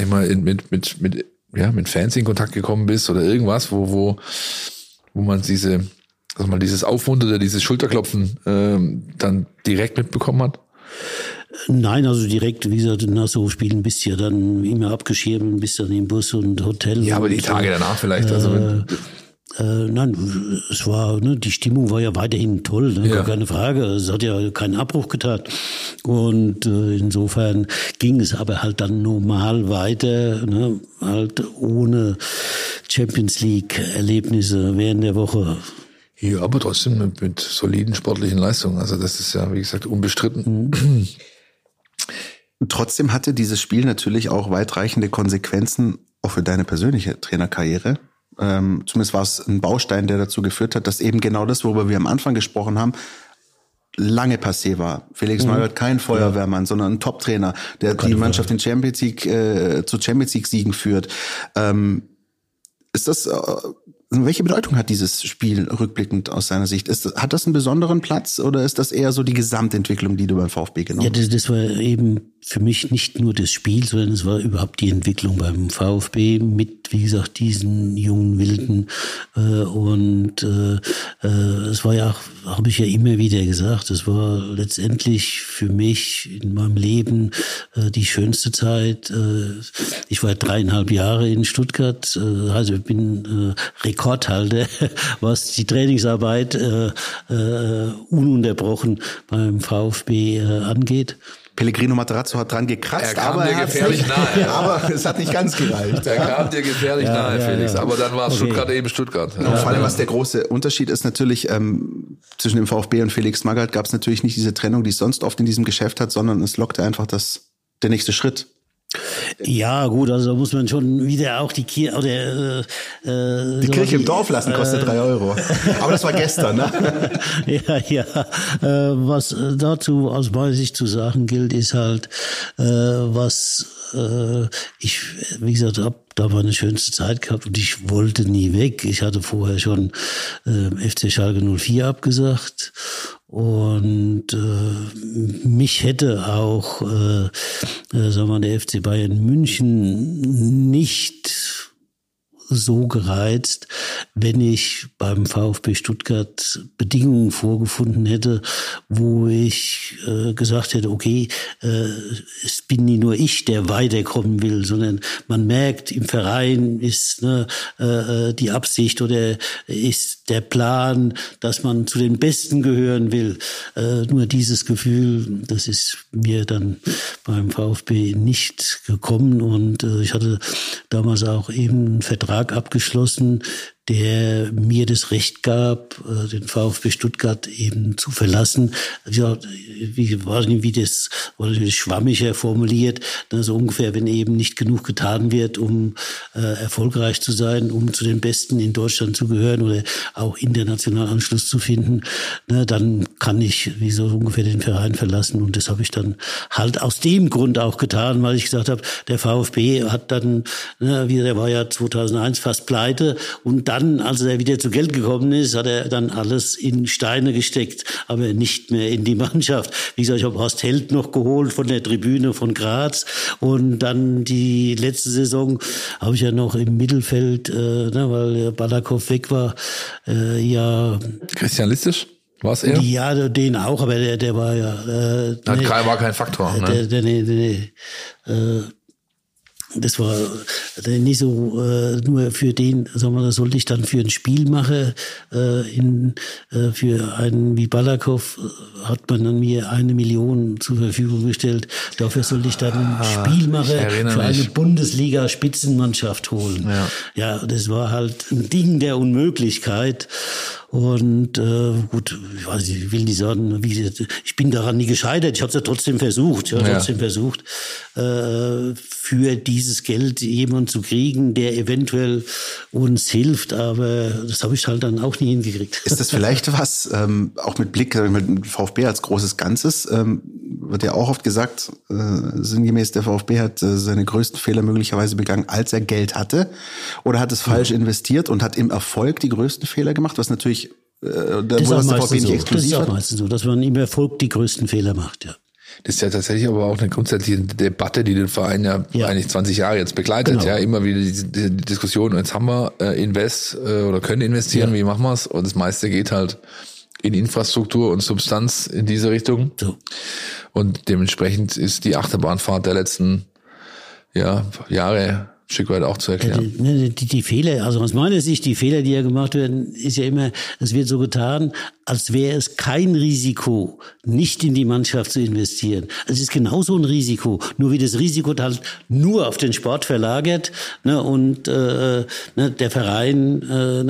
Fans in Kontakt gekommen bist oder irgendwas, wo man dieses Aufmuntern, dieses Schulterklopfen dann direkt mitbekommen hat? Nein, also direkt, wie gesagt, nach so Spielen bist du ja dann immer abgeschirmt, bist dann im Bus und Hotel. Ja, aber die Tage danach vielleicht. Nein, es war, die Stimmung war ja weiterhin toll, gar keine Frage. Es hat ja keinen Abbruch getan. Und insofern ging es aber halt dann normal weiter, halt ohne Champions League Erlebnisse während der Woche. Ja, aber trotzdem mit soliden sportlichen Leistungen. Also das ist ja, wie gesagt, unbestritten. Trotzdem hatte dieses Spiel natürlich auch weitreichende Konsequenzen auch für deine persönliche Trainerkarriere. Zumindest war es ein Baustein, der dazu geführt hat, dass eben genau das, worüber wir am Anfang gesprochen haben, lange passé war. Felix Magath kein Feuerwehrmann, sondern ein Top-Trainer, der die Mannschaft in Champions League zu Champions League Siegen führt. Ist das welche Bedeutung hat dieses Spiel rückblickend aus seiner Sicht? Hat das einen besonderen Platz oder ist das eher so die Gesamtentwicklung, die du beim VfB genommen hast? Ja, das war eben für mich nicht nur das Spiel, sondern es war überhaupt die Entwicklung beim VfB mit, wie gesagt, diesen jungen Wilden. Es war ja auch, habe ich ja immer wieder gesagt, es war letztendlich für mich in meinem Leben die schönste Zeit. Ich war 3,5 Jahre in Stuttgart, also ich bin Rekordhalter, was die Trainingsarbeit ununterbrochen beim VfB angeht. Pellegrino Matarazzo hat dran gekratzt, aber dir gefährlich nahe. Aber es hat nicht ganz gereicht. Er kam dir gefährlich nahe, Felix. Ja. Aber dann war Stuttgart eben Stuttgart. Ja. Und vor allem, was der große Unterschied ist natürlich, zwischen dem VfB und Felix Magath gab es natürlich nicht diese Trennung, die es sonst oft in diesem Geschäft hat, sondern es lockte einfach der nächste Schritt. Ja, gut, also da muss man schon wieder auch die Kirche im Dorf lassen, kostet 3 Euro. Aber das war gestern, ne? Was dazu aus meiner Sicht zu sagen gilt, ist halt, was ich, wie gesagt, da war eine schönste Zeit gehabt und ich wollte nie weg. Ich hatte vorher schon FC Schalke 04 abgesagt und mich hätte auch, der FC Bayern München nicht so gereizt, wenn ich beim VfB Stuttgart Bedingungen vorgefunden hätte, wo ich gesagt hätte, okay, es bin nicht nur ich, der weiterkommen will, sondern man merkt, im Verein ist die Absicht oder ist der Plan, dass man zu den Besten gehören will. Nur dieses Gefühl, das ist mir dann beim VfB nicht gekommen und ich hatte damals auch eben einen Vertrag Vertrag abgeschlossen, der mir das Recht gab, den VfB Stuttgart eben zu verlassen. Ja, wie das schwammiger formuliert, so ungefähr, wenn eben nicht genug getan wird, um erfolgreich zu sein, um zu den Besten in Deutschland zu gehören oder auch international Anschluss zu finden, dann kann ich so ungefähr den Verein verlassen. Und das habe ich dann halt aus dem Grund auch getan, weil ich gesagt habe, der VfB hat dann, der war ja 2001 fast pleite, und dann, als er wieder zu Geld gekommen ist, hat er dann alles in Steine gesteckt, aber nicht mehr in die Mannschaft. Wie gesagt, ich habe Horst Held noch geholt von der Tribüne von Graz, und dann die letzte Saison habe ich ja noch im Mittelfeld, weil Balakow weg war, Christian Listisch? War es er? Ja, den auch, aber der war ja... war kein Faktor, ne? Das war nicht so nur für den, sagen wir, das sollte ich dann für einen Spielmacher für einen wie Balakow hat man dann mir 1 Million zur Verfügung gestellt. Dafür sollte ich dann einen Spielmacher für eine Bundesliga-Spitzenmannschaft holen. Ja, das war halt ein Ding der Unmöglichkeit. Und gut, ich will nicht sagen, ich bin daran nie gescheitert. Ich habe es ja trotzdem versucht. Für dieses Geld jemanden zu kriegen, der eventuell uns hilft. Aber das habe ich halt dann auch nie hingekriegt. Ist das vielleicht was, auch mit Blick mit VfB als großes Ganzes, wird ja auch oft gesagt, sinngemäß, der VfB hat seine größten Fehler möglicherweise begangen, als er Geld hatte, oder hat es falsch investiert und hat im Erfolg die größten Fehler gemacht, was natürlich das ist auch meistens so, dass man im Erfolg die größten Fehler macht, ja. Das ist ja tatsächlich aber auch eine grundsätzliche Debatte, die den Verein eigentlich 20 Jahre jetzt begleitet. Genau. Ja, immer wieder die Diskussion, jetzt haben wir oder können investieren, wie machen wir es? Und das meiste geht halt in Infrastruktur und Substanz in diese Richtung. So. Und dementsprechend ist die Achterbahnfahrt der letzten Jahre ein Stück weit auch zu erklären. Die Fehler, also aus meiner Sicht, die Fehler, die ja gemacht werden, ist ja immer, es wird so getan, als wäre es kein Risiko, nicht in die Mannschaft zu investieren. Es ist genauso ein Risiko, nur wie das Risiko halt nur auf den Sport verlagert, und der Verein,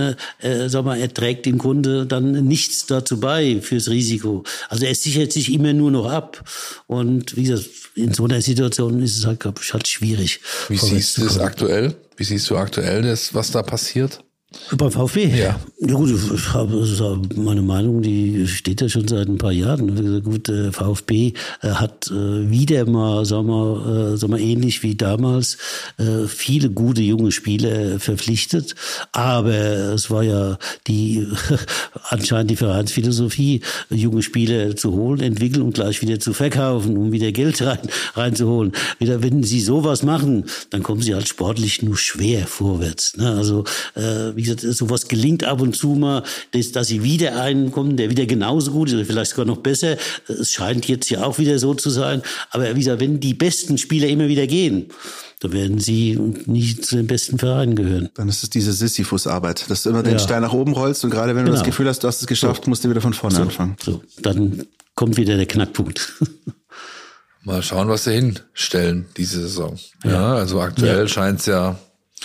er trägt im Grunde dann nichts dazu bei fürs Risiko. Also er sichert sich immer nur noch ab. Und wie gesagt, in so einer Situation ist es halt, glaube ich, halt schwierig. Wie siehst du das aktuell? Wie siehst du aktuell das, was da passiert? Beim VfB? Ja gut, ich habe meine Meinung, die steht ja schon seit ein paar Jahren. Gut, der VfB hat wieder mal, sagen wir ähnlich wie damals, viele gute junge Spieler verpflichtet. Aber es war ja anscheinend die Vereinsphilosophie, junge Spieler zu holen, entwickeln und gleich wieder zu verkaufen, um wieder Geld reinzuholen. Wenn sie sowas machen, dann kommen sie halt sportlich nur schwer vorwärts. Also wie gesagt, sowas gelingt ab und zu mal, dass sie wieder einen kommen, der wieder genauso gut ist, oder vielleicht sogar noch besser. Es scheint jetzt ja auch wieder so zu sein. Aber wie gesagt, wenn die besten Spieler immer wieder gehen, dann werden sie nicht zu den besten Vereinen gehören. Dann ist es diese Sisyphus-Arbeit, dass du immer den Stein nach oben rollst, und gerade wenn du das Gefühl hast, du hast es geschafft, musst du wieder von vorne anfangen. So, dann kommt wieder der Knackpunkt. Mal schauen, was sie hinstellen diese Saison. Ja, also aktuell scheint es ja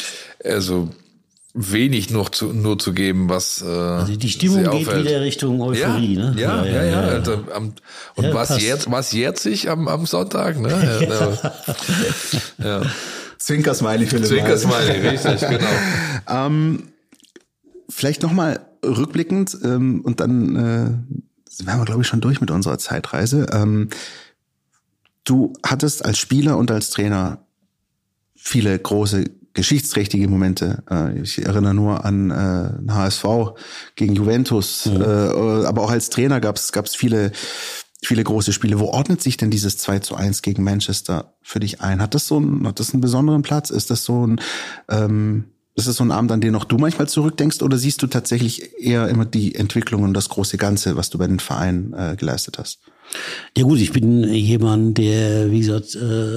wenig nur zu geben, was also die Stimmung geht wieder Richtung Euphorie, ne? Ja. Und was jährt sich am Sonntag, ne? Ja. Zwinker-Smiley für Zwinker-Smiley, richtig, genau. Vielleicht nochmal rückblickend, und dann sind wir, glaube ich, schon durch mit unserer Zeitreise. Du hattest als Spieler und als Trainer viele große geschichtsträchtige Momente. Ich erinnere nur an HSV gegen Juventus, aber auch als Trainer gab's viele große Spiele. Wo ordnet sich denn dieses 2:1 gegen Manchester für dich ein? Hat das einen besonderen Platz? Ist das so ein Abend, an den auch du manchmal zurückdenkst, oder siehst du tatsächlich eher immer die Entwicklung und das große Ganze, was du bei den Vereinen geleistet hast? Ja gut, ich bin jemand, der, wie gesagt,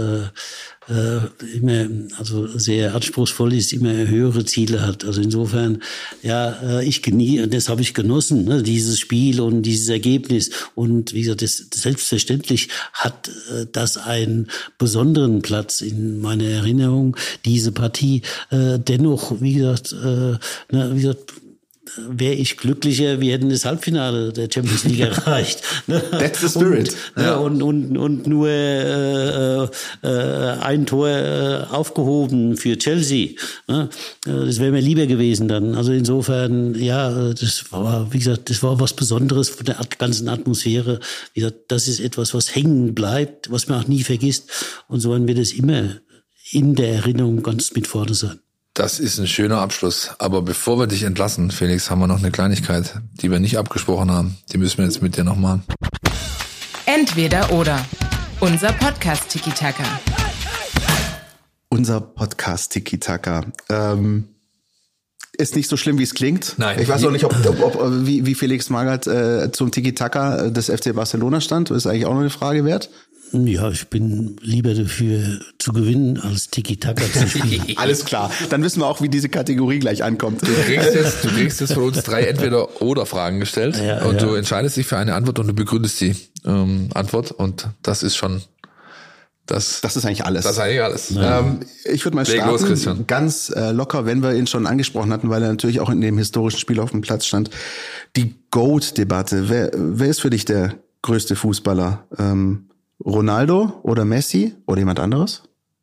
immer, also sehr anspruchsvoll ist, immer höhere Ziele hat. Also insofern, ja, das habe ich genossen, ne, dieses Spiel und dieses Ergebnis. Und wie gesagt, selbstverständlich hat das einen besonderen Platz in meiner Erinnerung, diese Partie. Dennoch, wie gesagt, wäre ich glücklicher, wir hätten das Halbfinale der Champions League erreicht. That's the spirit. Und nur ein Tor aufgehoben für Chelsea. Das wäre mir lieber gewesen dann. Also insofern, ja, das war, wie gesagt, das war was Besonderes von der ganzen Atmosphäre. Wie gesagt, das ist etwas, was hängen bleibt, was man auch nie vergisst. Und so werden wir das immer in der Erinnerung ganz mit vorne sein. Das ist ein schöner Abschluss. Aber bevor wir dich entlassen, Felix, haben wir noch eine Kleinigkeit, die wir nicht abgesprochen haben. Die müssen wir jetzt mit dir noch machen. Entweder oder. Unser Podcast Tiki-Taka. Unser Podcast Tiki-Taka. Ist nicht so schlimm, wie es klingt. Nein. Ich weiß auch nicht, wie Felix Magath zum Tiki-Taka des FC Barcelona stand. Das ist eigentlich auch noch eine Frage wert. Ja, ich bin lieber dafür zu gewinnen, als Tiki-Taka zu spielen. Alles klar. Dann wissen wir auch, wie diese Kategorie gleich ankommt. Du kriegst jetzt von uns 3 Entweder-Oder-Fragen gestellt und du entscheidest dich für eine Antwort und du begründest die Antwort und das ist schon das ist eigentlich alles. Das ist eigentlich alles. Ich würde mal starten, ganz locker, wenn wir ihn schon angesprochen hatten, weil er natürlich auch in dem historischen Spiel auf dem Platz stand. Die GOAT-Debatte. Wer ist für dich der größte Fußballer? Ronaldo oder Messi oder jemand anderes?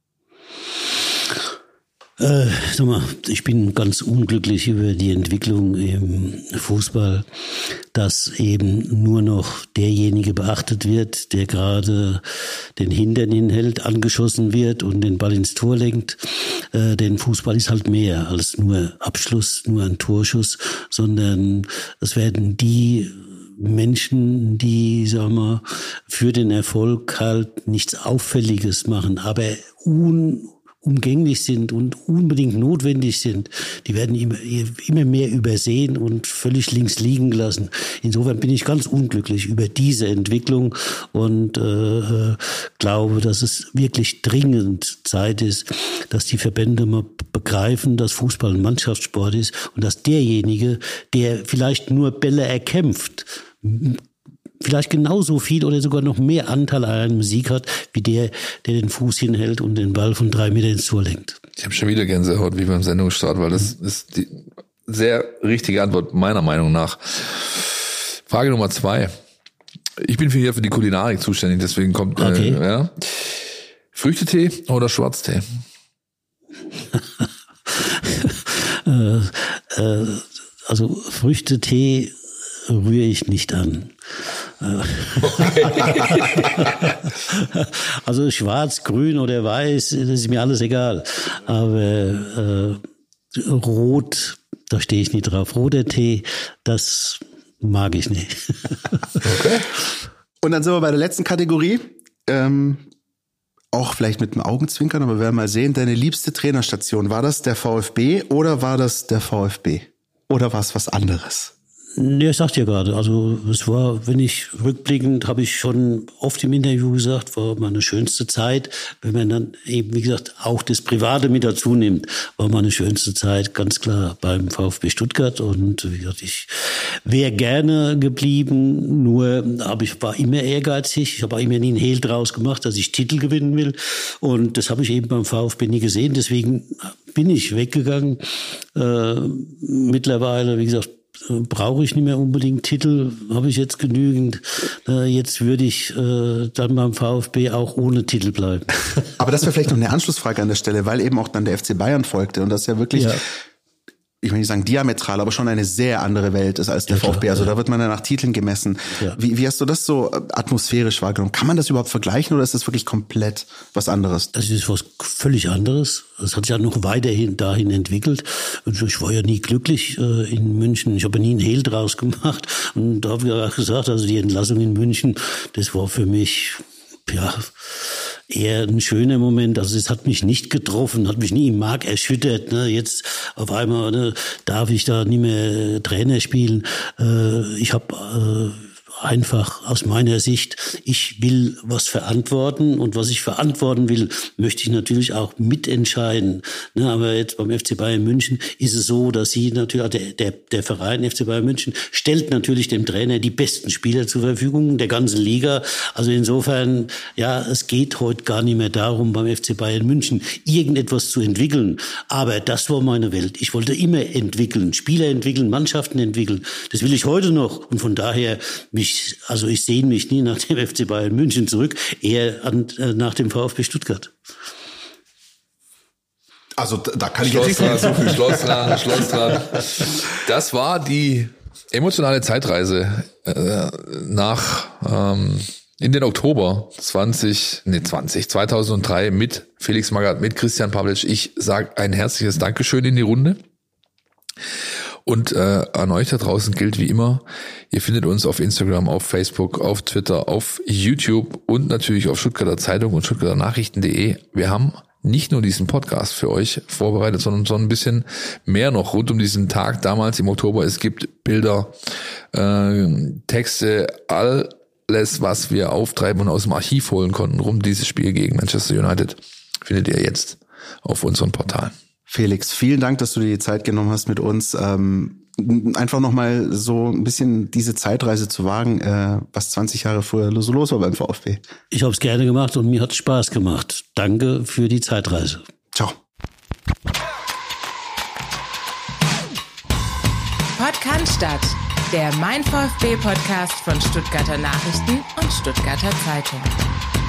Sag mal, ich bin ganz unglücklich über die Entwicklung im Fußball, dass eben nur noch derjenige beachtet wird, der gerade den Hintern hinhält, angeschossen wird und den Ball ins Tor lenkt. Denn Fußball ist halt mehr als nur Abschluss, nur ein Torschuss, sondern es werden die Menschen, die, sagen wir, für den Erfolg halt nichts Auffälliges machen, aber unumgänglich sind und unbedingt notwendig sind, die werden immer mehr übersehen und völlig links liegen gelassen. Insofern bin ich ganz unglücklich über diese Entwicklung und glaube, dass es wirklich dringend Zeit ist, dass die Verbände mal begreifen, dass Fußball ein Mannschaftssport ist und dass derjenige, der vielleicht nur Bälle erkämpft, vielleicht genauso viel oder sogar noch mehr Anteil an einem Sieg hat, wie der den Fuß hinhält und den Ball von 3 Meter ins Tor lenkt. Ich habe schon wieder Gänsehaut wie beim Sendungsstart, weil das ist die sehr richtige Antwort meiner Meinung nach. Frage Nummer 2. Ich bin hier für die Kulinarik zuständig, deswegen kommt Früchtetee oder Schwarztee? Also Früchtetee rühre ich nicht an. Okay. Also schwarz, grün oder weiß, das ist mir alles egal. Aber rot, da stehe ich nicht drauf. Roter Tee, das mag ich nicht. Okay. Und dann sind wir bei der letzten Kategorie. Auch vielleicht mit dem Augenzwinkern, aber wir werden mal sehen, deine liebste Trainerstation, war das der VfB oder war das der VfB? Oder war es was anderes? Ja, ich sagte ja gerade, also es war, wenn ich rückblickend, habe ich schon oft im Interview gesagt, war meine schönste Zeit, wenn man dann eben, wie gesagt, auch das Private mit dazu nimmt, war meine schönste Zeit ganz klar beim VfB Stuttgart und wie gesagt, ich wäre gerne geblieben, aber ich war immer ehrgeizig, ich habe auch immer nie einen Hehl draus gemacht, dass ich Titel gewinnen will und das habe ich eben beim VfB nie gesehen, deswegen bin ich weggegangen. Mittlerweile, wie gesagt, brauche ich nicht mehr unbedingt Titel, habe ich jetzt genügend. Jetzt würde ich dann beim VfB auch ohne Titel bleiben. Aber das wäre vielleicht noch eine Anschlussfrage an der Stelle, weil eben auch dann der FC Bayern folgte und das ja wirklich, ich will nicht sagen diametral, aber schon eine sehr andere Welt ist als der VfB. Also da wird man ja nach Titeln gemessen. Ja. Wie hast du das so atmosphärisch wahrgenommen? Kann man das überhaupt vergleichen oder ist das wirklich komplett was anderes? Das ist was völlig anderes. Das hat sich ja noch weiterhin dahin entwickelt. Und ich war ja nie glücklich in München. Ich habe ja nie einen Hehl draus gemacht. Und da habe ich ja gesagt, also die Entlassung in München, das war für mich, eher ein schöner Moment. Also es hat mich nicht getroffen, hat mich nie im Mark erschüttert. Ne? Jetzt auf einmal darf ich da nicht mehr Trainer spielen. Ich habe einfach aus meiner Sicht, ich will was verantworten und was ich verantworten will, möchte ich natürlich auch mitentscheiden. Ne, aber jetzt beim FC Bayern München ist es so, dass sie natürlich, der Verein FC Bayern München stellt natürlich dem Trainer die besten Spieler zur Verfügung der ganzen Liga. Also insofern, ja, es geht heute gar nicht mehr darum, beim FC Bayern München irgendetwas zu entwickeln. Aber das war meine Welt. Ich wollte immer entwickeln, Spieler entwickeln, Mannschaften entwickeln. Das will ich heute noch. Und von daher, ich sehne mich nie nach dem FC Bayern München zurück, eher nach dem VfB Stuttgart. Also da kann ich jetzt nicht sagen. So viel Schloss dran. Das war die emotionale Zeitreise in den Oktober 2003 mit Felix Magath, mit Christian Pavlic. Ich sage ein herzliches Dankeschön in die Runde. Und an euch da draußen gilt wie immer, ihr findet uns auf Instagram, auf Facebook, auf Twitter, auf YouTube und natürlich auf Stuttgarter Zeitung und Stuttgarter Nachrichten.de. Wir haben nicht nur diesen Podcast für euch vorbereitet, sondern so ein bisschen mehr noch rund um diesen Tag damals im Oktober. Es gibt Bilder, Texte, alles, was wir auftreiben und aus dem Archiv holen konnten, rund um dieses Spiel gegen Manchester United, findet ihr jetzt auf unseren Portalen. Felix, vielen Dank, dass du dir die Zeit genommen hast mit uns. Einfach nochmal so ein bisschen diese Zeitreise zu wagen, was 20 Jahre vorher so los war beim VfB. Ich habe es gerne gemacht und mir hat es Spaß gemacht. Danke für die Zeitreise. Ciao. Podcast, der Mein VfB Podcast von Stuttgarter Nachrichten und Stuttgarter Zeitung.